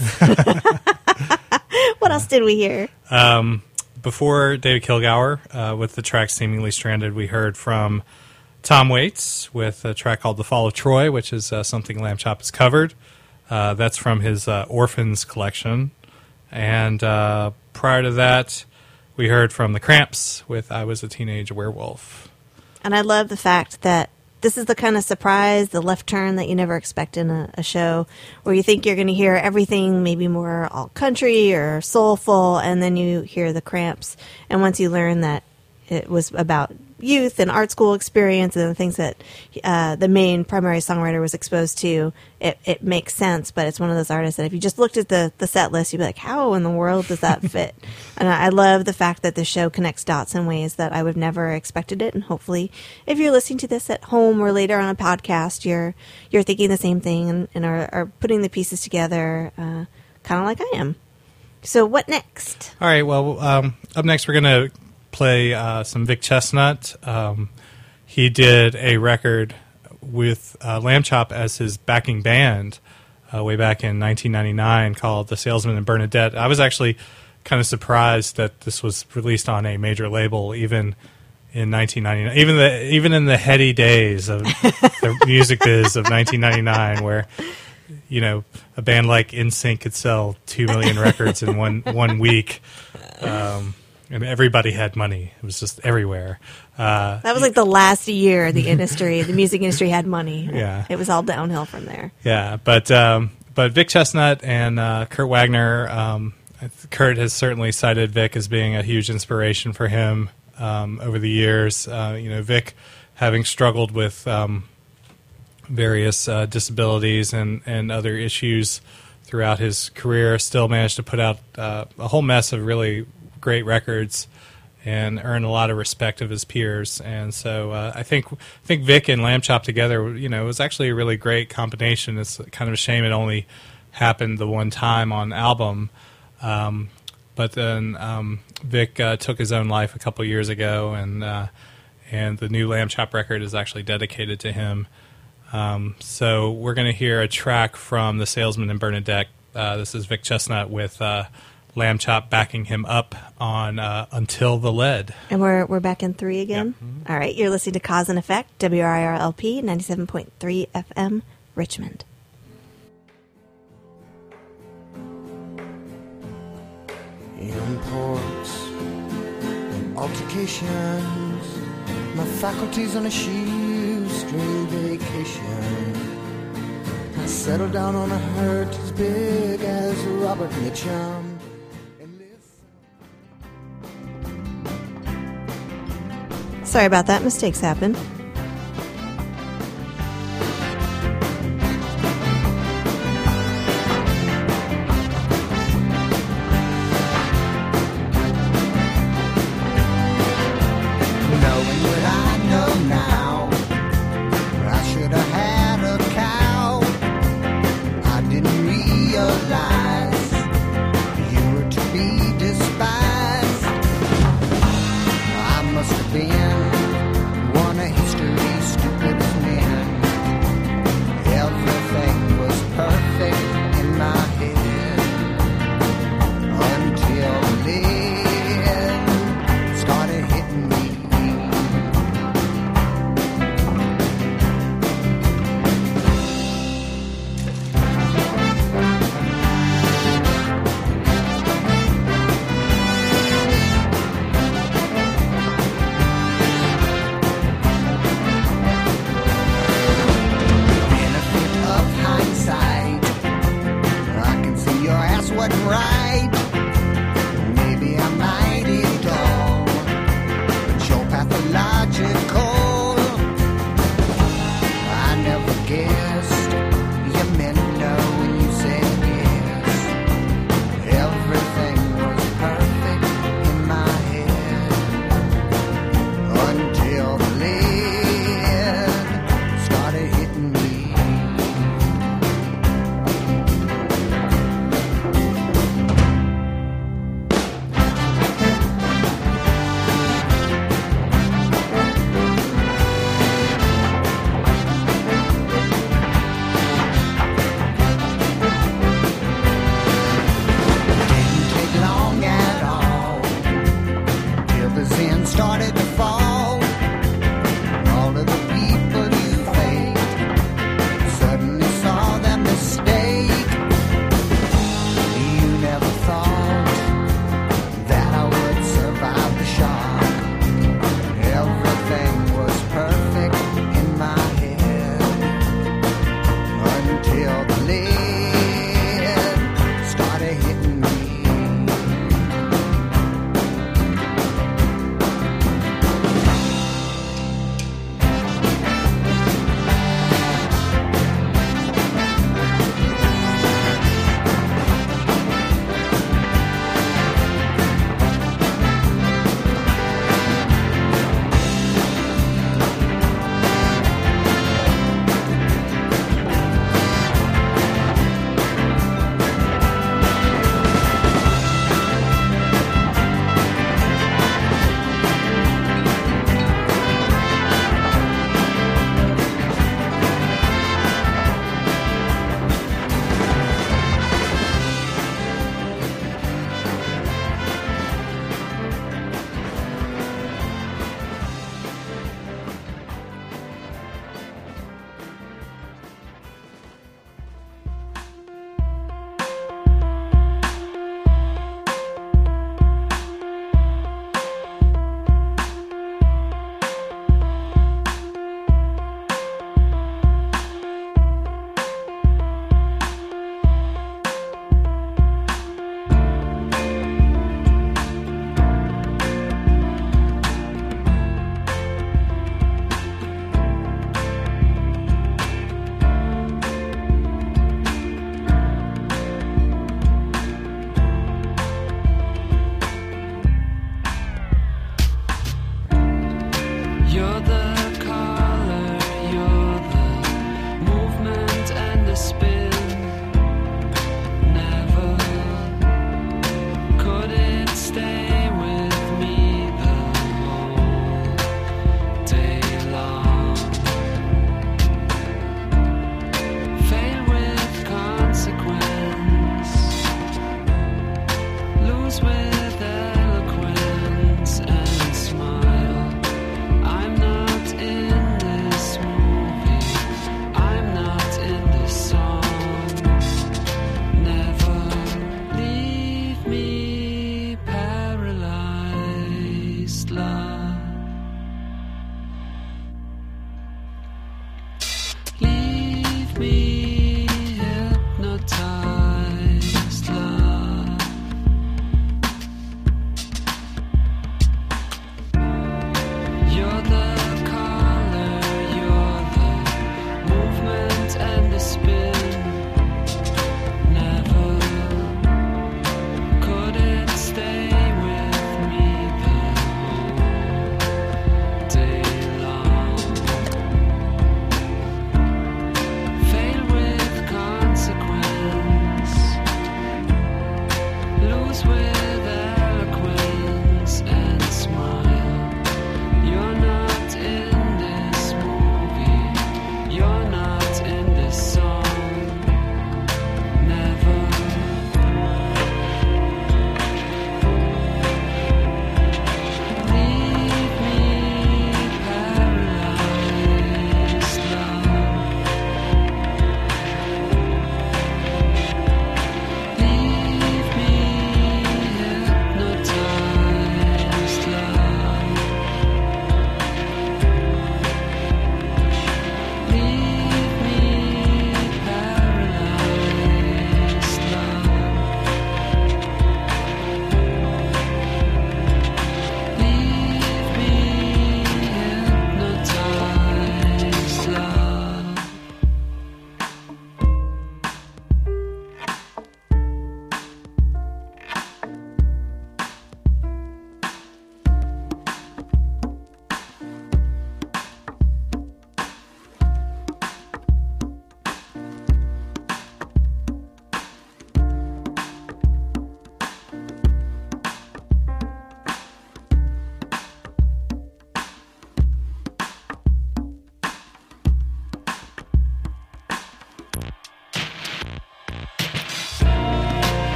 What else did we hear? Before David Kilgour, with the track Seemingly Stranded, we heard from Tom Waits with a track called The Fall of Troy, which is something Lamb Chop has covered. That's from his Orphans collection. And prior to that, we heard from The Cramps with I Was a Teenage Werewolf. And I love the fact that this is the kind of surprise, the left turn that you never expect in a show, where you think you're going to hear everything maybe more alt country or soulful, and then you hear The Cramps. And once you learn that it was about youth and art school experience and the things that the main primary songwriter was exposed to, it makes sense. But it's one of those artists that if you just looked at the set list, you'd be like, how in the world does that fit? And I love the fact that the show connects dots in ways that I would never expected it. And hopefully, if you're listening to this at home or later on a podcast, you're thinking the same thing and are putting the pieces together kind of like I am. So what next? All right, well, up next we're going to play some Vic Chestnut. He did a record with Lamb Chop as his backing band way back in 1999 called The Salesman and Bernadette. I was actually kind of surprised that this was released on a major label even in 1999, even in the heady days of the music biz of 1999, where a band like NSYNC could sell 2 million records in one week. And everybody had money. It was just everywhere. That was like the last year the music industry had money. Yeah. It was all downhill from there. Yeah, but Vic Chestnut and Kurt Wagner, Kurt has certainly cited Vic as being a huge inspiration for him over the years. Vic, having struggled with various disabilities and other issues throughout his career, still managed to put out a whole mess of really great records and earn a lot of respect of his peers. And so I think Vic and Lamb Chop together, it was actually a really great combination. It's kind of a shame it only happened the one time on album. But then Vic took his own life a couple years ago, and the new Lamb Chop record is actually dedicated to him. So we're going to hear a track from The Salesman and Bernadette. This is Vic Chestnut with Lamb Chop backing him up on Until the Lead. And we're back in 3 again? Yep. All right, you're listening to Cause and Effect, WRIRLP, 97.3 FM, Richmond. Imports and altercations, my faculties on a shoestring vacation. I settled down on a hurt as big as Robert Mitchum. Sorry about that. Mistakes happen. Knowing what I know now, I should have had a cow. I didn't realize you were to be despised. I must have been one of history's stupidest men. Everything was perfect in my head until Lynn started hitting me. Wasn't right. Maybe I'm mighty dull, but you're pathological. I never guessed you meant no when you said yes. Everything was perfect in my head until the lead started hitting me. Started to fall. All of the people you faked suddenly saw their mistake. You never thought that I would survive the shock. Everything was perfect in my head until the lid started hitting me.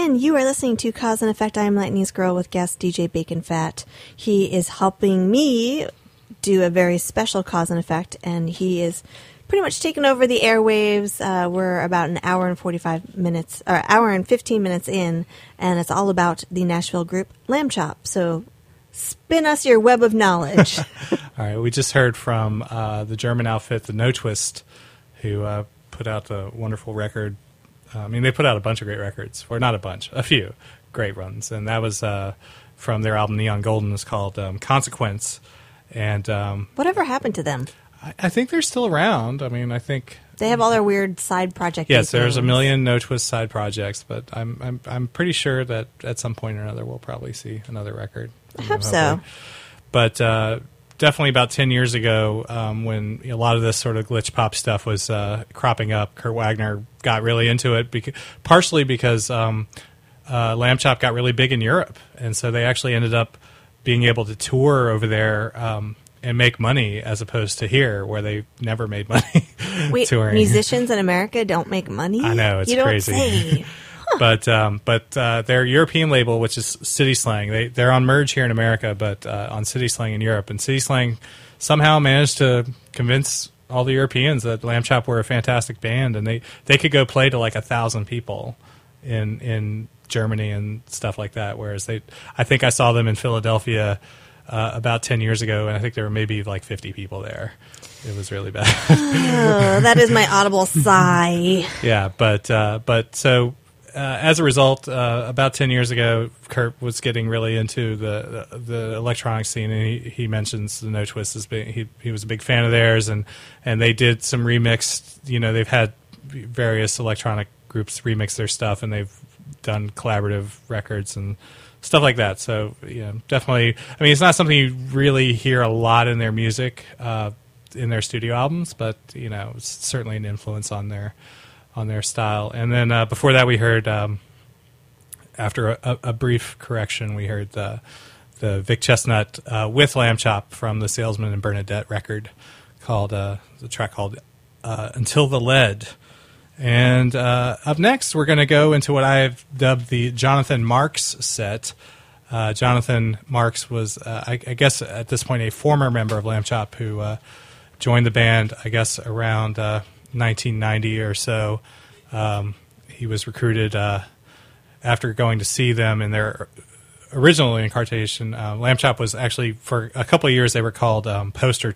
And you are listening to Cause and Effect. I am Lightning's Girl with guest DJ Bacon Fat. He is helping me do a very special Cause and Effect, and he is pretty much taken over the airwaves. We're about an hour and 45 minutes, or hour and 15 minutes in, and it's all about the Nashville group Lamb Chop. So spin us your web of knowledge. All right, we just heard from the German outfit, the No Twist, who put out the wonderful record. I mean, they put out a bunch of great records, or not a bunch, a few great runs, and that was from their album Neon Golden. It's called Consequence. And whatever happened to them? I think they're still around. I mean, I think they have all their weird side projects. Yes, there's a million No Twist side projects, but I'm pretty sure that at some point or another we'll probably see another record. I hope so. But definitely about 10 years ago, when a lot of this sort of glitch pop stuff was cropping up, Kurt Wagner got really into it, partially because Lamb Chop got really big in Europe, and so they actually ended up being able to tour over there and make money, as opposed to here, where they never made money. Wait, touring. Musicians in America don't make money? I know, it's you crazy. Don't say. But their European label, which is City Slang, they're on Merge here in America, but on City Slang in Europe. And City Slang somehow managed to convince all the Europeans that Lamb Chop were a fantastic band, and they could go play to like 1,000 people in Germany and stuff like that. Whereas I think I saw them in Philadelphia about 10 years ago, and I think there were maybe like 50 people there. It was really bad. Oh, that is my audible sigh. Yeah, but so as a result, about 10 years ago, Kurt was getting really into the electronic scene, and he mentions the No Twist as being he was a big fan of theirs, and they did some remixed. They've had various electronic groups remix their stuff, and they've done collaborative records and stuff like that. So definitely. I mean, it's not something you really hear a lot in their music, in their studio albums, but it's certainly an influence on their style. And then before that, we heard after a brief correction, we heard the Vic Chestnut with Lamb Chop from the Salesman and Bernadette record, called the track called Until the Lead. And up next, we're going to go into what I've dubbed the Jonathan Marks set. Jonathan Marks was, I guess, at this point, a former member of Lamb Chop who joined the band, I guess, around 1990 or so. He was recruited after going to see them in their original incarnation. Lamb Chop was actually, for a couple of years, they were called Poster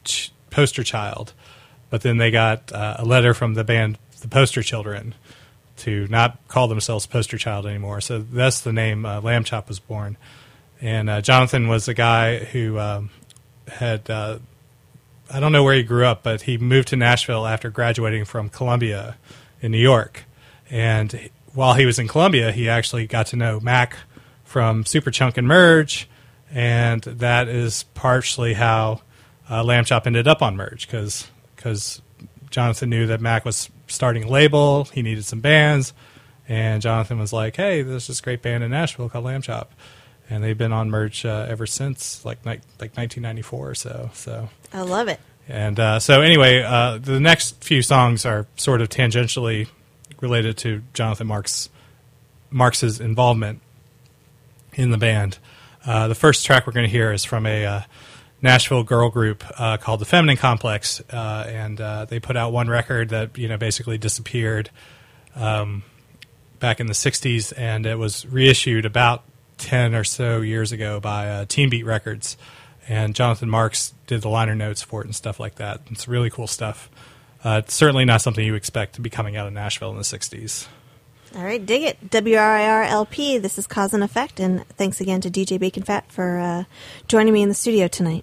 Child. But then they got a letter from the band The Poster Children to not call themselves Poster Child anymore. So that's the name Lamb Chop was born. And Jonathan was a guy who had, I don't know where he grew up, but he moved to Nashville after graduating from Columbia in New York. And while he was in Columbia, he actually got to know Mac from Superchunk and Merge, and that is partially how Lamb Chop ended up on Merge, because Jonathan knew that Mac was starting a label, he needed some bands, and Jonathan was like, hey, there's this great band in Nashville called Lamb Chop. And they've been on Merge ever since, like 1994 or so. I love it. And so anyway, the next few songs are sort of tangentially related to Jonathan Marks's involvement in the band. The first track we're going to hear is from a Nashville girl group called the Feminine Complex, and they put out one record that basically disappeared back in the 60s, and it was reissued about 10 or so years ago by Teen Beat Records, and Jonathan Marks did the liner notes for it and stuff like that. It's really cool stuff. It's certainly not something you expect to be coming out of Nashville in the 60s. All right, dig it. WRIR-LP, this is Cause and Effect, and thanks again to DJ Bacon Fat for joining me in the studio tonight.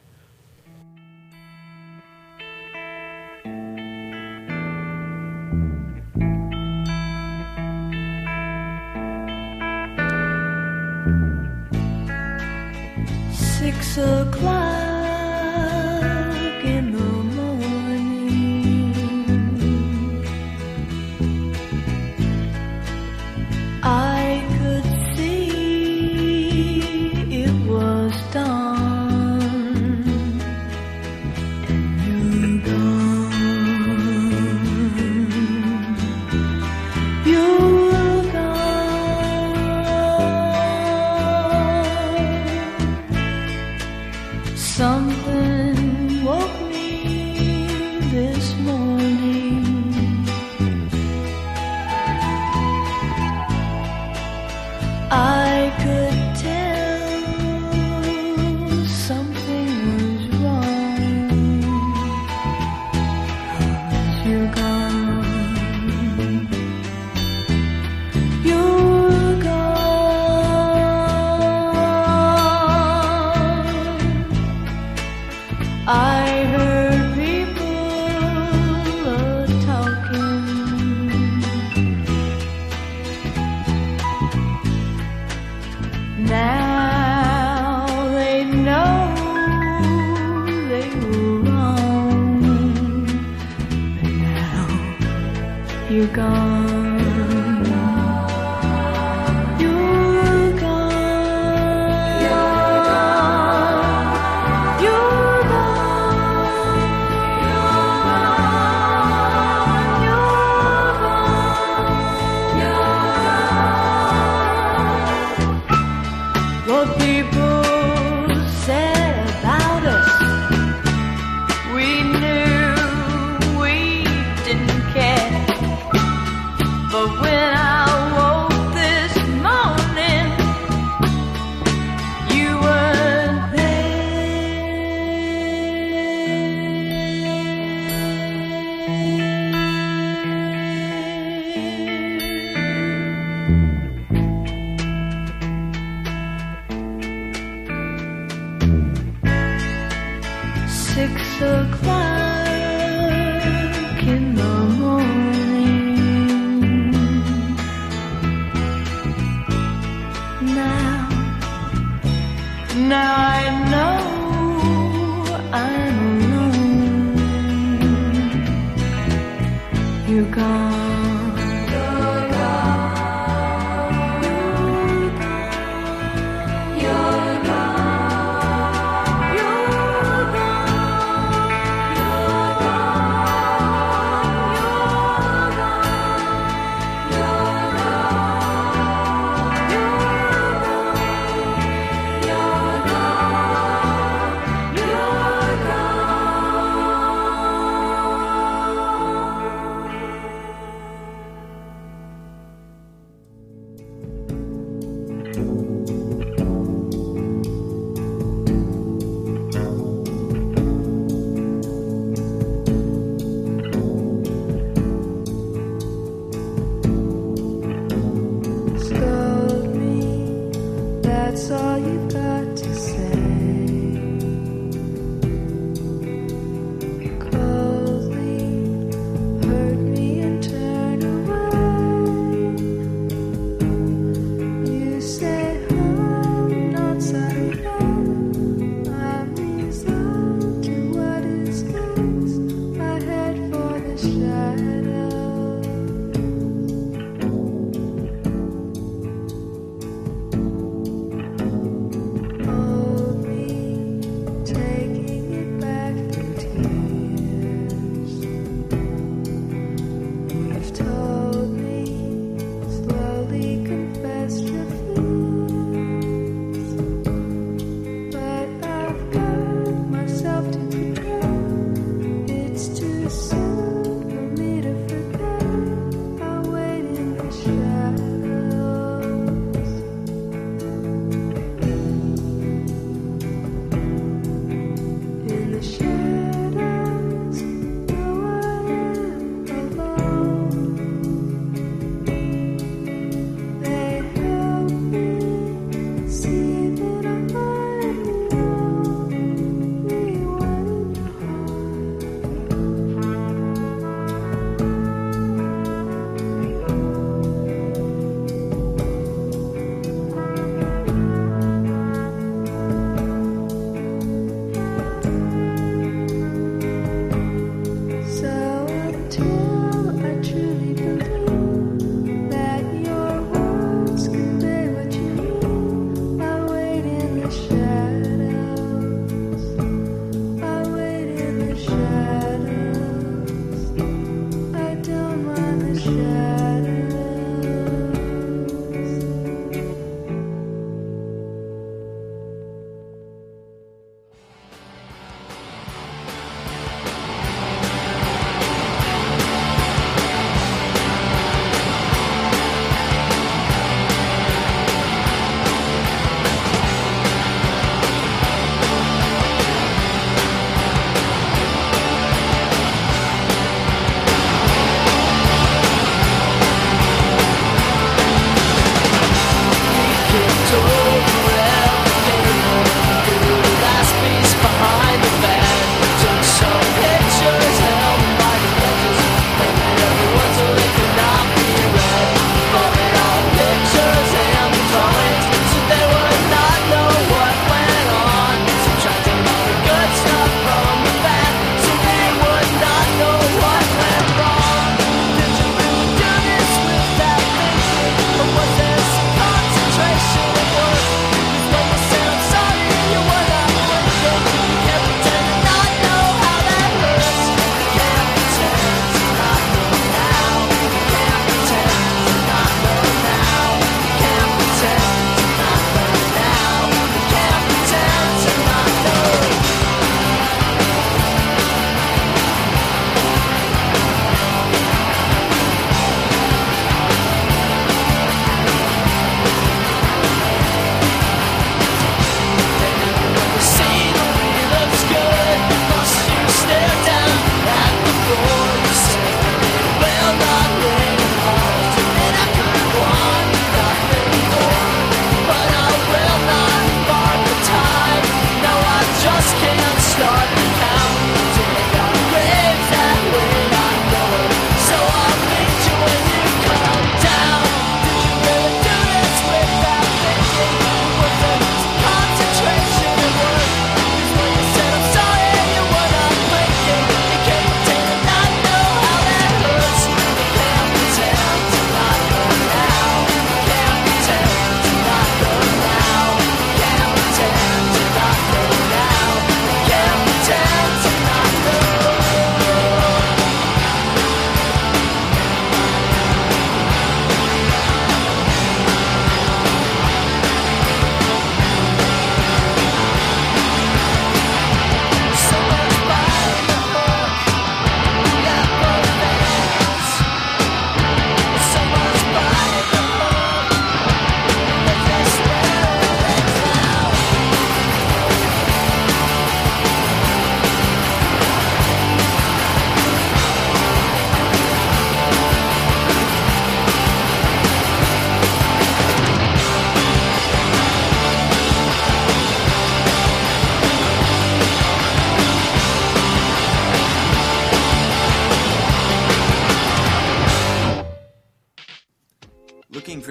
Six o'clock in the morning, I could see it was dawn, and you're gone, you're gone. Something woke me this morning. I could tell something was wrong. 'Cause you're gone. You're gone. I heard people talking. Now they know they were wrong. But now you're gone. You're gone. You're what people said about us, we knew we didn't care. But when I woke this morning, you weren't there. 6 o'clock in the morning. Now I know I'm alone. You're gone. You're gone. You're gone. You're gone. You're gone. You're gone.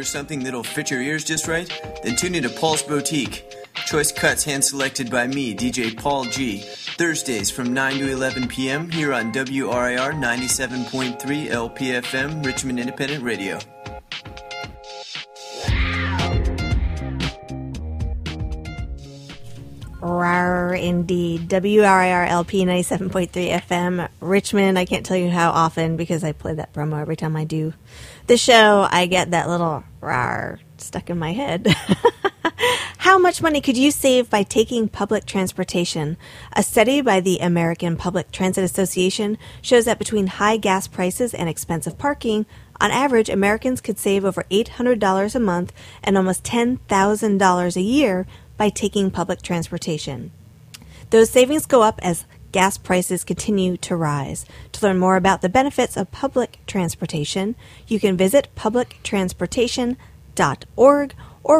for something that'll fit your ears just right? Then tune into Paul's Boutique. Choice cuts hand-selected by me, DJ Paul G. Thursdays from 9 to 11 p.m. here on WRIR 97.3 LPFM, Richmond Independent Radio. Rawr, indeed. WRIR LP 97.3 FM, Richmond. I can't tell you how often, because I play that promo every time I do the show. I get that little rawr stuck in my head. How much money could you save by taking public transportation? A study by the American Public Transit Association shows that between high gas prices and expensive parking, on average, Americans could save over $800 a month and almost $10,000 a year by taking public transportation. Those savings go up as gas prices continue to rise. To learn more about the benefits of public transportation, you can visit publictransportation.org or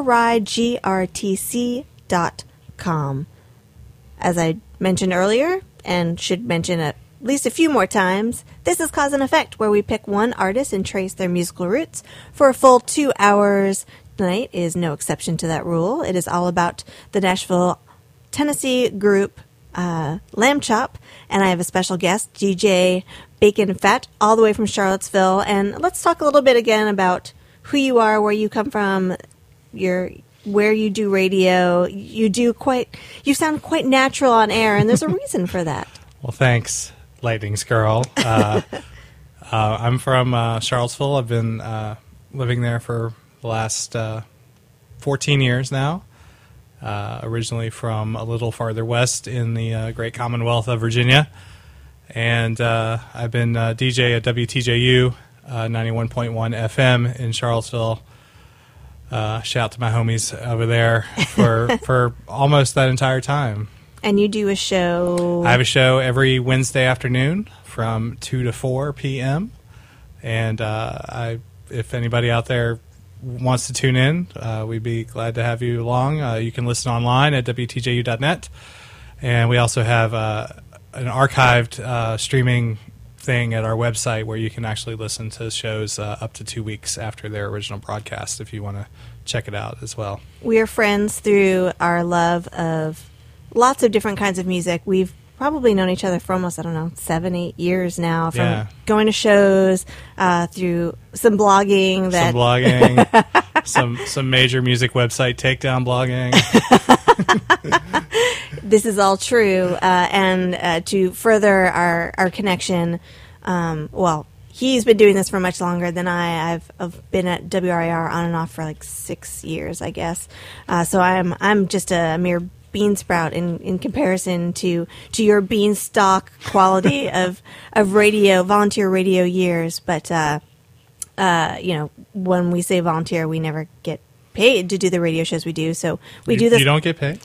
ridegrtc.com. As I mentioned earlier, and should mention at least a few more times, this is Cause and Effect, where we pick one artist and trace their musical roots for a full 2 hours. Tonight is no exception to that rule. It is all about the Nashville, Tennessee group Lamb Chop, and I have a special guest, DJ Bacon Fat, all the way from Charlottesville. And let's talk a little bit again about who you are, where you come from, where you do radio. You sound quite natural on air, and there's a reason for that. Well, thanks, Lightning's Girl. I'm from Charlottesville. I've been living there for the last 14 years now. Originally from a little farther west in the great Commonwealth of Virginia. And I've been DJ at WTJU 91.1 FM in Charlottesville. Shout to my homies over there for almost that entire time. And you do a show? I have a show every Wednesday afternoon from 2 to 4 p.m. And if anybody out there wants to tune in, we'd be glad to have you along. You can listen online at WTJU.net. And we also have an archived streaming thing at our website where you can actually listen to shows up to 2 weeks after their original broadcast if you want to check it out as well. We are friends through our love of lots of different kinds of music. We've probably known each other for almost, 7-8 years now, from going to shows, through some blogging. Some major music website takedown blogging. This is all true, and to further our connection, he's been doing this for much longer than I. I've been at WRIR on and off for like 6 years, I guess. So I'm just a mere bean sprout in comparison to your beanstalk quality of radio, volunteer radio years. But when we say volunteer, we never get paid to do the radio shows we do. So we do this. You don't get paid?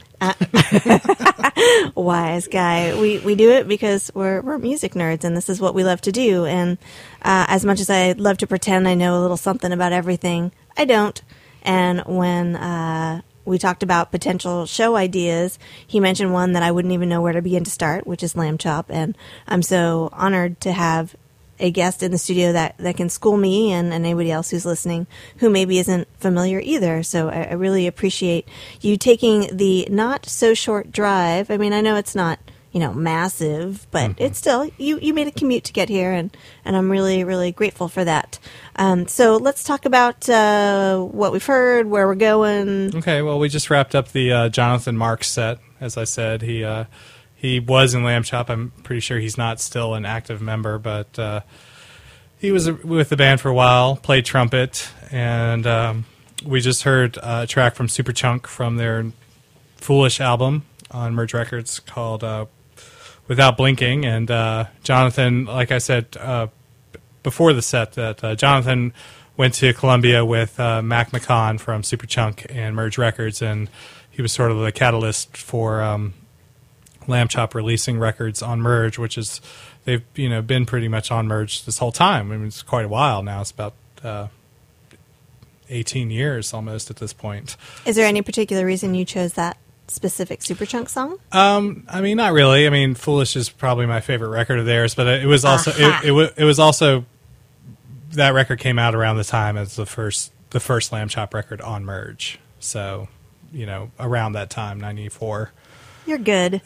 Wise guy. We do it because we're music nerds, and this is what we love to do. And as much as I love to pretend I know a little something about everything, I don't. And when we talked about potential show ideas, he mentioned one that I wouldn't even know where to begin to start, which is Lamb Chop. And I'm so honored to have a guest in the studio that can school me and anybody else who's listening who maybe isn't familiar either. So I really appreciate you taking the not so short drive. I mean, I know it's not, massive, but it's still, you made a commute to get here, and I'm really, really grateful for that. So let's talk about what we've heard, where we're going. Okay, well, we just wrapped up the Jonathan Marks set. As I said, he was in Lamb Chop. I'm pretty sure he's not still an active member, but he was with the band for a while, played trumpet, and we just heard a track from Superchunk from their Foolish album on Merge Records called Without Blinking. And Jonathan, like I said before the set, that Jonathan went to Columbia with Mac McCon from Superchunk and Merge Records, and he was sort of the catalyst for Lamb Chop releasing records on Merge, which is they've been pretty much on Merge this whole time. I mean, it's quite a while now. It's about 18 years almost at this point. Is there any particular reason you chose that specific Superchunk song? I mean, not really. I mean, Foolish is probably my favorite record of theirs, but it was also it was also that record came out around the time as the first the first Lamb Chop record on Merge. So, around that time, 94. You're good.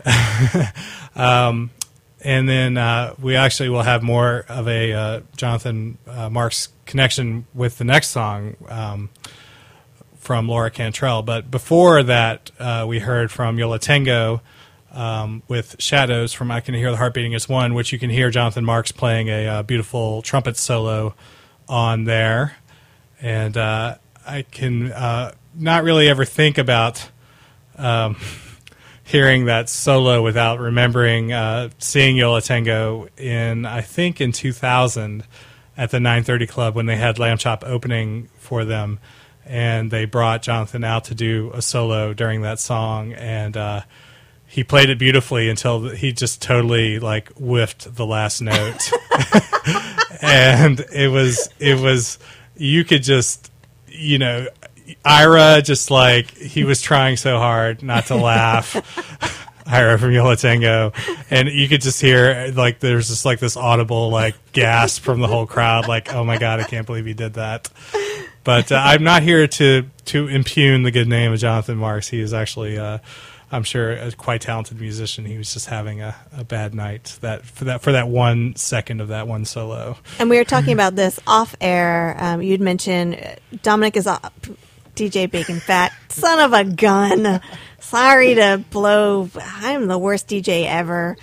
And then we actually will have more of a Jonathan Marks connection with the next song from Laura Cantrell. But before that, we heard from Yo La Tengo with Shadows from I Can Hear the Heart Beating as One, which you can hear Jonathan Marks playing a beautiful trumpet solo on there. And I can not really ever think about hearing that solo without remembering seeing Yo La Tengo I think in 2000 at the 930 Club when they had Lamb Chop opening for them, and they brought Jonathan out to do a solo during that song, and he played it beautifully until he just totally whiffed the last note. And it was you could just Ira just he was trying so hard not to laugh. Ira from Yo La Tengo, and you could just hear there's just this audible gasp from the whole crowd, oh my god, I can't believe he did that. But I'm not here to impugn the good name of Jonathan Marks. He is actually I'm sure a quite talented musician. He was just having a bad night for that 1 second of that one solo. And we were talking about this off air. You'd mentioned Dominic is DJ Bacon Fat, son of a gun. Sorry to blow. I'm the worst DJ ever.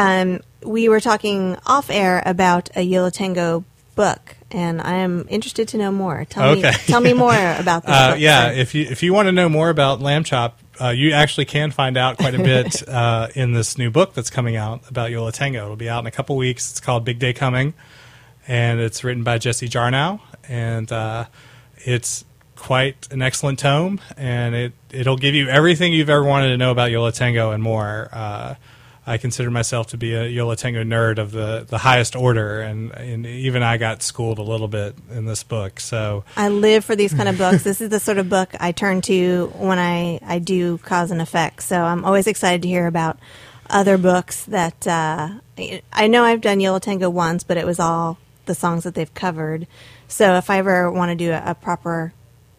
We were talking off air about a Yo La Tengo book, and I am interested to know more. Tell me more about this book. Yeah, if you want to know more about Lamb Chop, you actually can find out quite a bit in this new book that's coming out about Yo La Tengo. It'll be out in a couple weeks. It's called Big Day Coming, and it's written by Jesse Jarnow, and it's quite an excellent tome, and it'll give you everything you've ever wanted to know about Yo La Tengo and more. I consider myself to be a Yo La Tengo nerd of the highest order, and even I got schooled a little bit in this book. So I live for these kind of books. This is the sort of book I turn to when I do Cause and Effect. So I'm always excited to hear about other books that I know I've done Yo La Tengo once, but it was all the songs that they've covered. So if I ever want to do a proper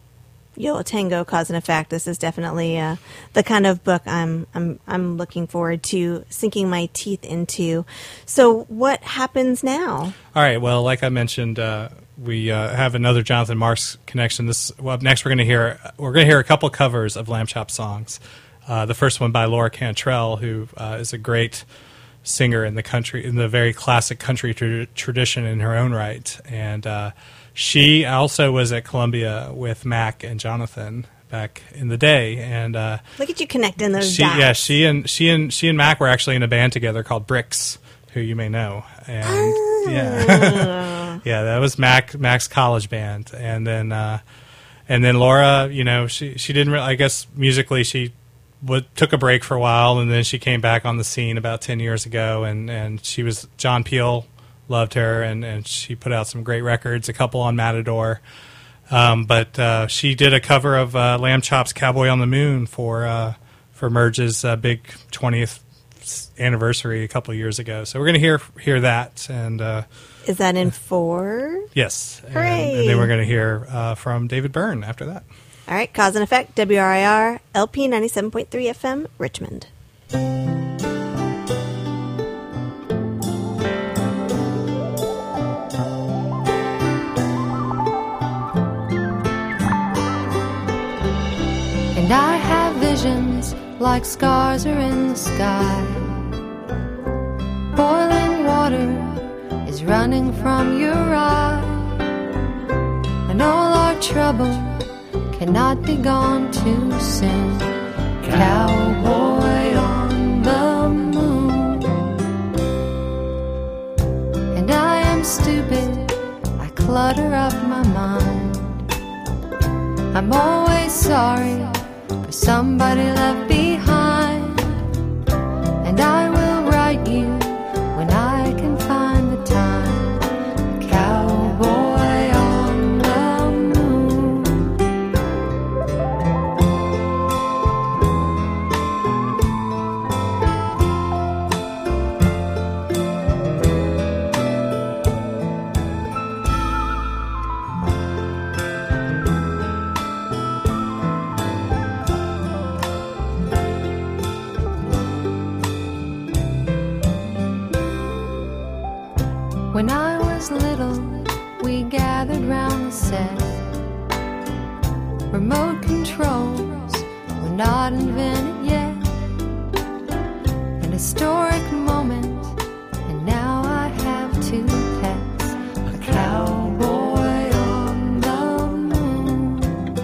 Yo La Tengo Cause and Effect, this is definitely the kind of book I'm looking forward to sinking my teeth into. So what happens now? All right, well, like I mentioned, we have another Jonathan Marks connection. Next we're going to hear a couple covers of Lamb Chop songs. The first one by Laura Cantrell, who is a great singer in the very classic country tradition in her own right, and she also was at Columbia with Mac and Jonathan back in the day, and look at you connecting those dots. Yeah, she and Mac were actually in a band together called Bricks, who you may know, and yeah, that was Mac's college band, and then Laura, she didn't really, I guess musically she took a break for a while, and then she came back on the scene about 10 years ago, and she was John Peel. Loved her, and she put out some great records, a couple on Matador. But she did a cover of Lamb Chop's Cowboy on the Moon for Merge's big 20th anniversary a couple of years ago. So we're going to hear that. And is that in 4? Yes. Hooray. And then we're going to hear from David Byrne after that. All right, Cause and Effect, WRIR, LP 97.3 FM, Richmond. And I have visions like scars are in the sky. Boiling water is running from your eye. And all our trouble cannot be gone too soon. Cowboy on the moon. And I am stupid, I clutter up my mind. I'm always sorry for somebody left behind, and I will write you when I can find the time. Cowboy on the moon. When I was little, we gathered round the set. Remote controls were not invented yet. An historic moment, and now I have two pets. A cowboy on the moon.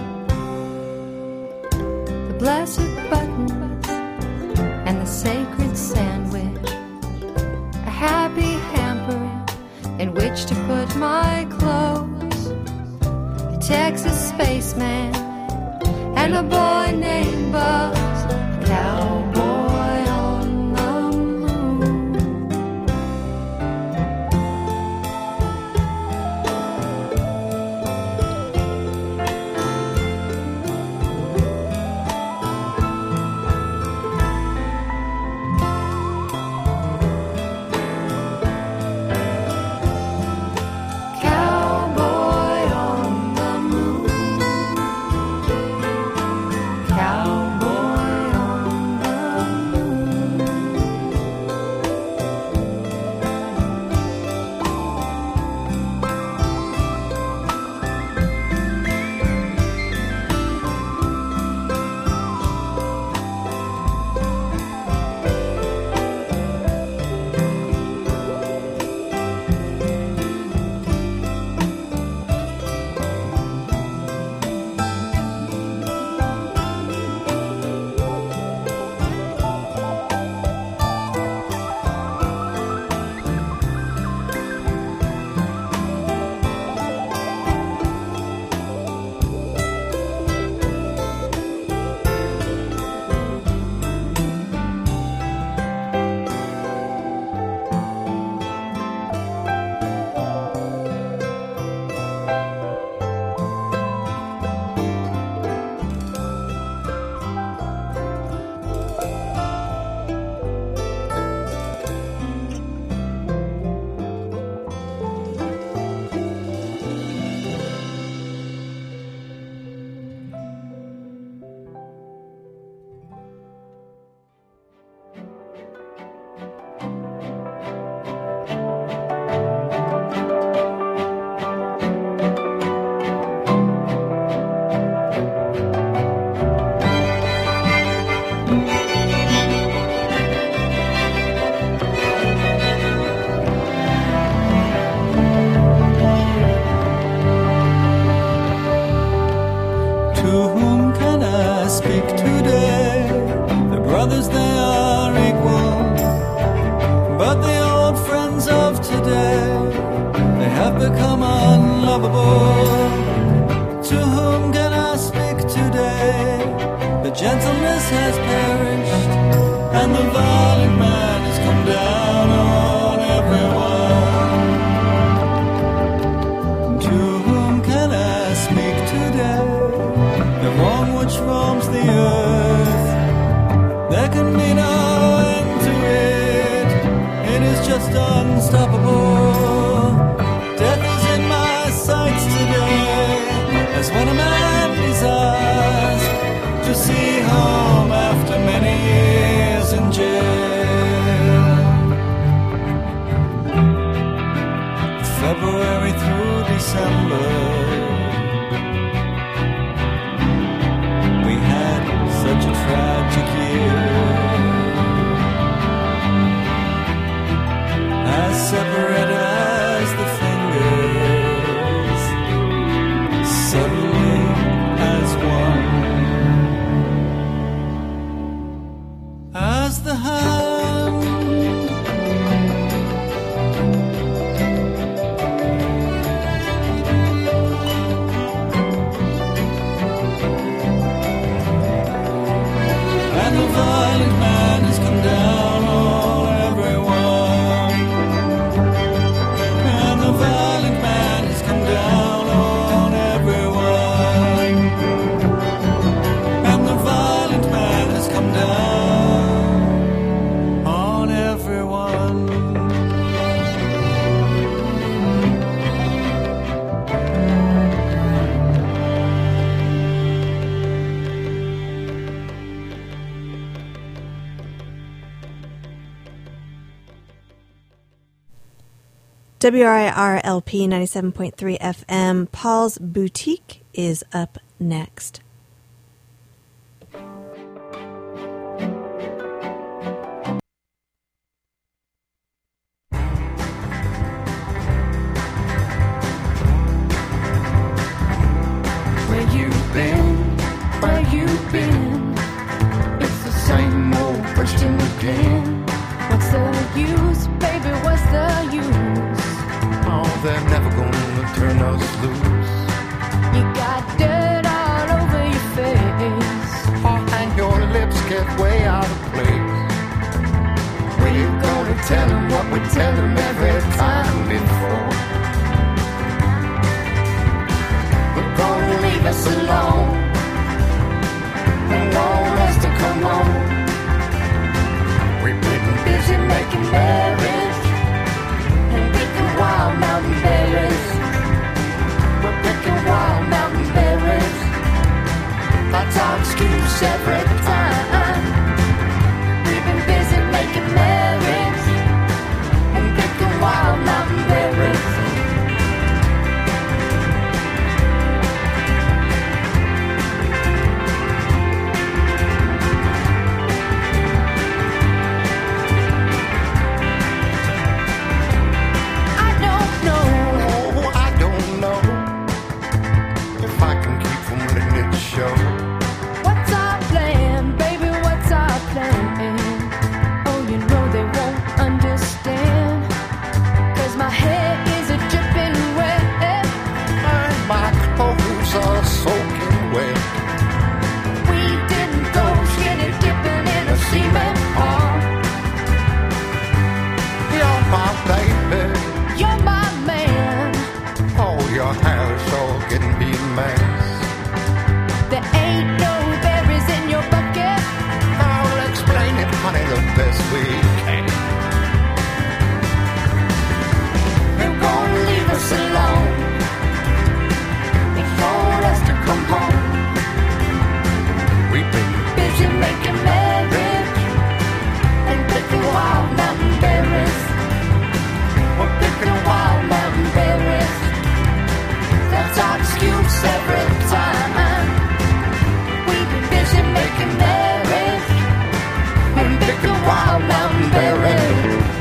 The blessed buttons and the sacred sandwich. A happy hamper in which to put my clothes. A Texas spaceman and a boy named Buzz. A cowboy on the moon. Cowboy on the moon. Cowboy on the moon. To whom can I speak today? The brothers, they are equal, but the old friends of today, they have become unlovable. To whom can I speak today? The gentleness has perished, and the violent man has come down on everyone. To whom can I speak today? The wrong which roams the earth, there can be no end to it. It is just unstoppable. Death is in my sights today, as when a man desires to see home after many years in jail. February through December, such a tragic year, as separate as the fingers, suddenly as one, as the hand and the violent man has come down on everyone. And the violent man has come down on everyone. And the violent man has come down WRIR-LP 97.3 FM. Paul's Boutique is up next. Where you been? Where you been? It's the same old question again. What's the use, baby, what's the use? Oh, they're never gonna turn us loose. You got dirt all over your face. Oh, and your lips get way out of place. We're gonna tell them what we tell them every time before. We're gonna leave us alone and want us to come home. We've been busy making berries and picking wild mountain berries. We're picking wild mountain berries. That's our excuse every time. We've been busy making berries and picking wild mountain berries. What's our plan, baby, what's our plan? Oh, you know they won't understand. 'Cause my hair is a dripping wet And my clothes are soaking wet. We didn't go skinny dipping in a cement pond. You're my baby. You're my man. Oh, your hair's all getting beat man. There ain't no berries in your bucket. I'll explain it, honey, the best we can. They're gonna leave us alone. They told us to come home. We've been busy making berries and picking wild mountain berries. We're picking wild mountain berries. That's our excuse every time. Busy making berries and picking wild mountain berries.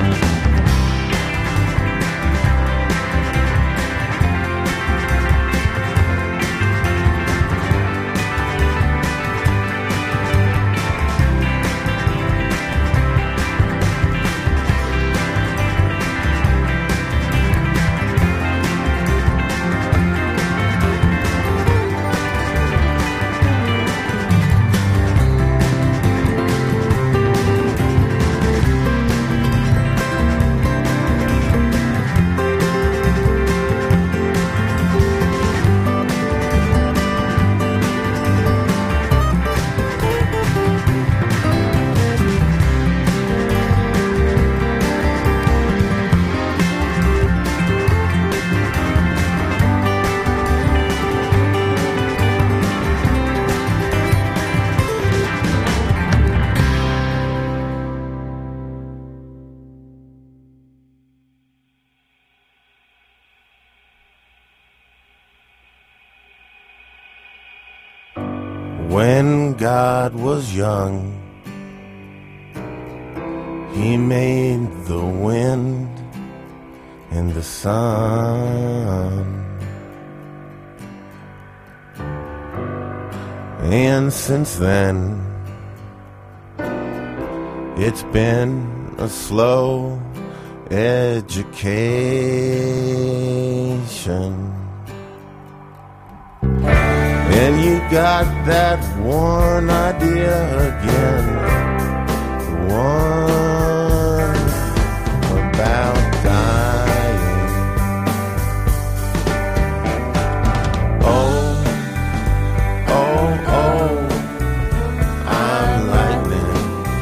When God was young, He made the wind and the sun. And since then, it's been a slow education. And you got that one idea again, the one about dying. Oh, oh, oh, I'm lightning.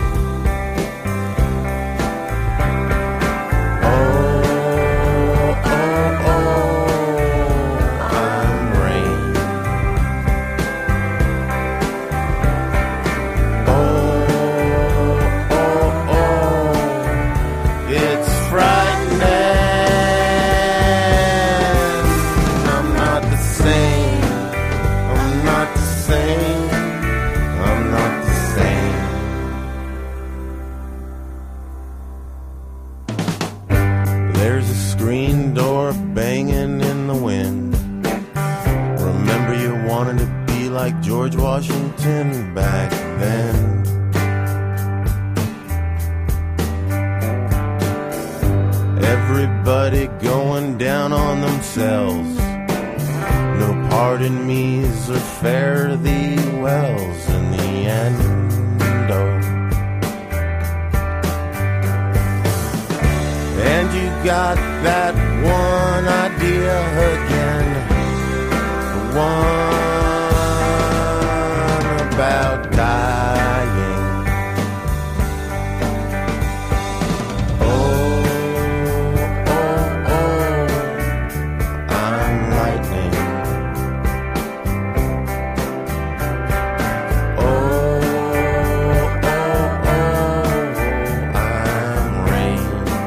Oh, oh, oh, I'm rain. Oh, There's a screen door banging in the wind. Remember you wanted to be like George Washington back then. Everybody going down on themselves. No pardon me's or fare thee wells in the end. Oh. And you got that one idea again, the one about dying. Oh, oh, oh, I'm lightning. Oh, oh, oh, I'm rain.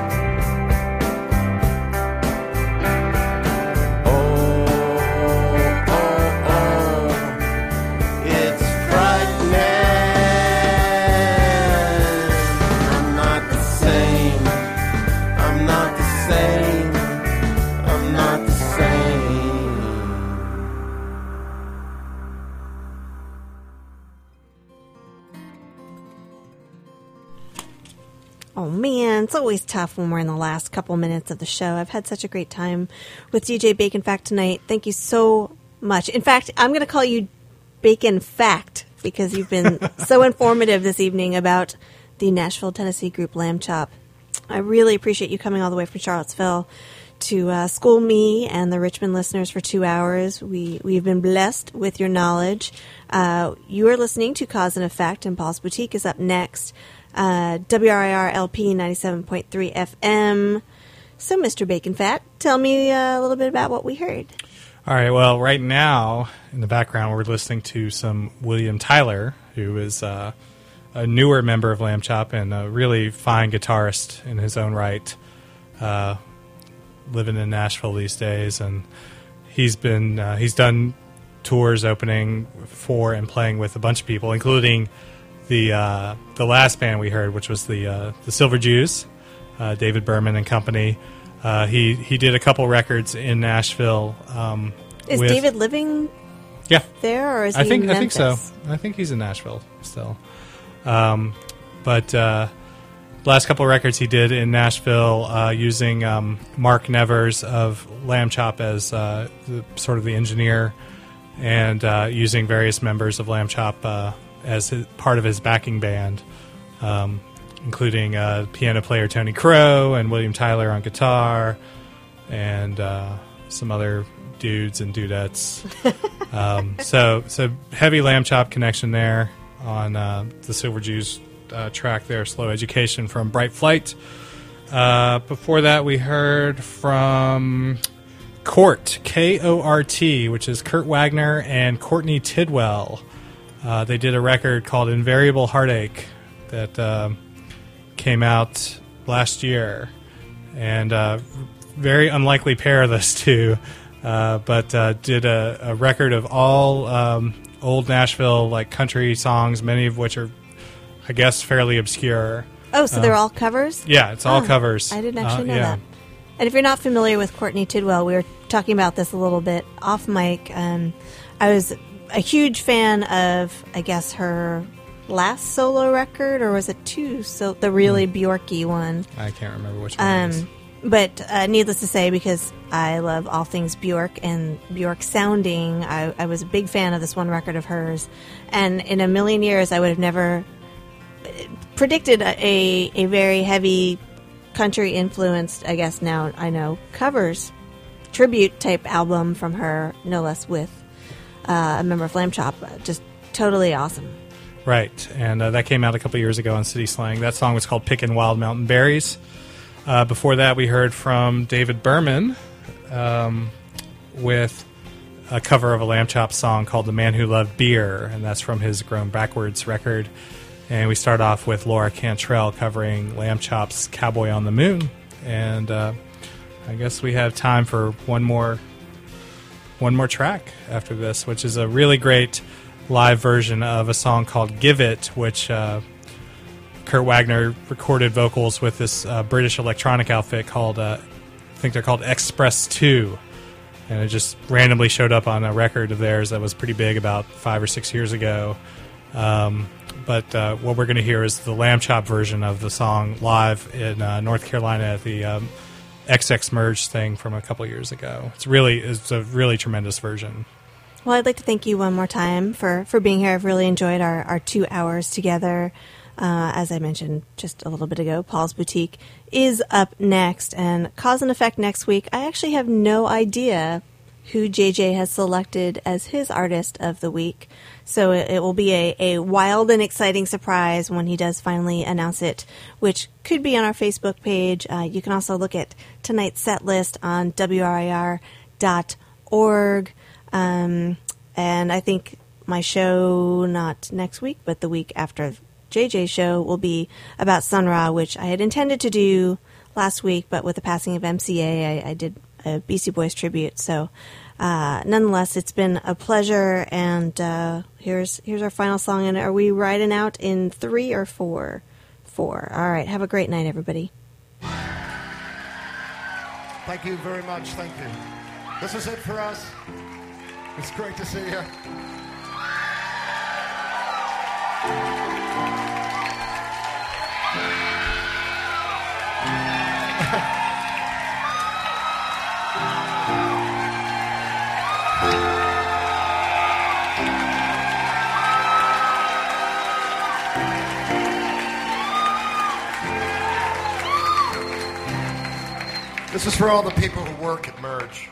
It's frightening. I'm not the same. I'm not the same. I'm not the same. Oh man, it's always tough when we're in the last couple minutes of the show. I've had such a great time with DJ Bacon Fact tonight. Thank you so much. In fact, I'm going to call you Bacon Fact because you've been so informative this evening about the Nashville, Tennessee group Lamb Chop. I really appreciate you coming all the way from Charlottesville to school me and the Richmond listeners for 2 hours. We've been blessed with your knowledge. You are listening to Cause and Effect, and Paul's Boutique is up next. WRIR LP 97.3 FM. So, Mr. Bacon Fat, tell me a little bit about what we heard. All right, well, right now, in the background, we're listening to some William Tyler, who is a newer member of Lamb Chop and a really fine guitarist in his own right, living in Nashville these days. And he's done tours opening for and playing with a bunch of people, including the last band we heard, which was the Silver Jews, David Berman and company. He did a couple records in Nashville. Is David living there, or is he in Memphis? I think so. I think he's in Nashville still. But last couple of records he did in Nashville using Mark Nevers of Lamb Chop as sort of the engineer, and using various members of Lamb Chop as part of his backing band, including piano player Tony Crow and William Tyler on guitar, and some other dudes and dudettes. So heavy Lamb Chop connection there on the Silver Jews track there, Slow Education from Bright Flight. Before that, we heard from Kort, K-O-R-T, which is Kurt Wagner and Courtney Tidwell. They did a record called Invariable Heartache that came out last year, and very unlikely pair of those two, but did a record of all old Nashville like country songs, many of which are, I guess, fairly obscure. Oh, so they're all covers? Yeah, it's all covers. I didn't actually know that. And if you're not familiar with Courtney Tidwell, we were talking about this a little bit off mic. I was a huge fan of, I guess, her last solo record, or was it two? So the really Bjorky one. I can't remember which one it is. But needless to say, because I love all things Bjork and Bjork sounding, I was a big fan of this one record of hers. And in a million years, I would have never predicted a very heavy country-influenced, I guess now I know, covers, tribute-type album from her, no less with a member of Lamb Chop. Just totally awesome. Right, and that came out a couple years ago on City Slang. That song was called Pickin' Wild Mountain Berries. Before that, we heard from David Berman with a cover of a Lamb Chop song called The Man Who Loved Beer, and that's from his Grown Backwards record. And we start off with Laura Cantrell covering Lamb Chop's Cowboy on the Moon. And I guess we have time for one more track after this, which is a really great live version of a song called Give It, which Kurt Wagner recorded vocals with this British electronic outfit called think they're called Express 2. And it just randomly showed up on a record of theirs that was pretty big about 5 or 6 years ago. But what we're going to hear is the lamb chop version of the song live in North Carolina at the XX Merge thing from a couple years ago. It's a really tremendous version. Well, I'd like to thank you one more time for being here. I've really enjoyed our 2 hours together. As I mentioned just a little bit ago, Paul's Boutique is up next, and Cause and Effect next week. I actually have no idea who JJ has selected as his artist of the week, so it will be a wild and exciting surprise when he does finally announce it, which could be on our Facebook page. You can also look at tonight's set list on WRIR.org, and I think my show, not next week, but the week after JJ's show, will be about Sun Ra, which I had intended to do last week, but with the passing of MCA, I did a Beastie Boys tribute. So nonetheless, it's been a pleasure, and here's our final song. And are we riding out in 3 or 4? 4. All right, have a great night, everybody. Thank you very much. Thank you. This is it for us. It's great to see you. This is for all the people who work at Merge.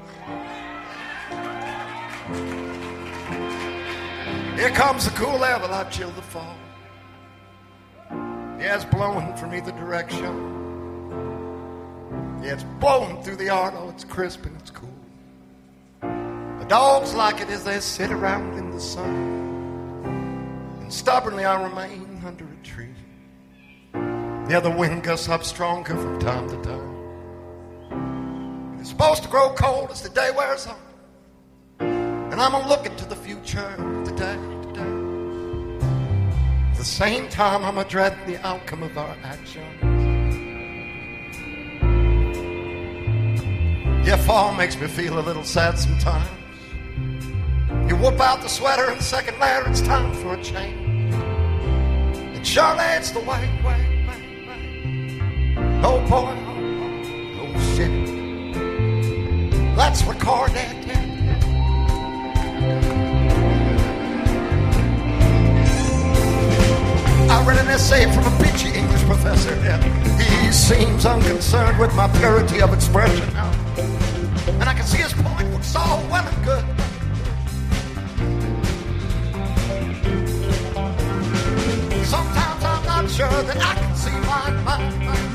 Here comes the cool air, will I chill the fall. Yeah, it's blowing from either direction. Yeah, it's blowing through the yard, oh, it's crisp and it's cool. The dogs like it as they sit around in the sun. And stubbornly I remain under a tree. Yeah, the wind gusts up stronger from time to time. It's supposed to grow cold as the day wears on. And I'm looking to the future today. At the same time, I'm dreading the outcome of our actions. Yeah, fall makes me feel a little sad sometimes. You whip out the sweater and the second layer, it's time for a change. And surely it's the way. Oh boy, oh shit. Let's record it. I read an essay from a bitchy English professor. He seems unconcerned with my purity of expression. And I can see his point, it's all well and good. Sometimes I'm not sure that I can see my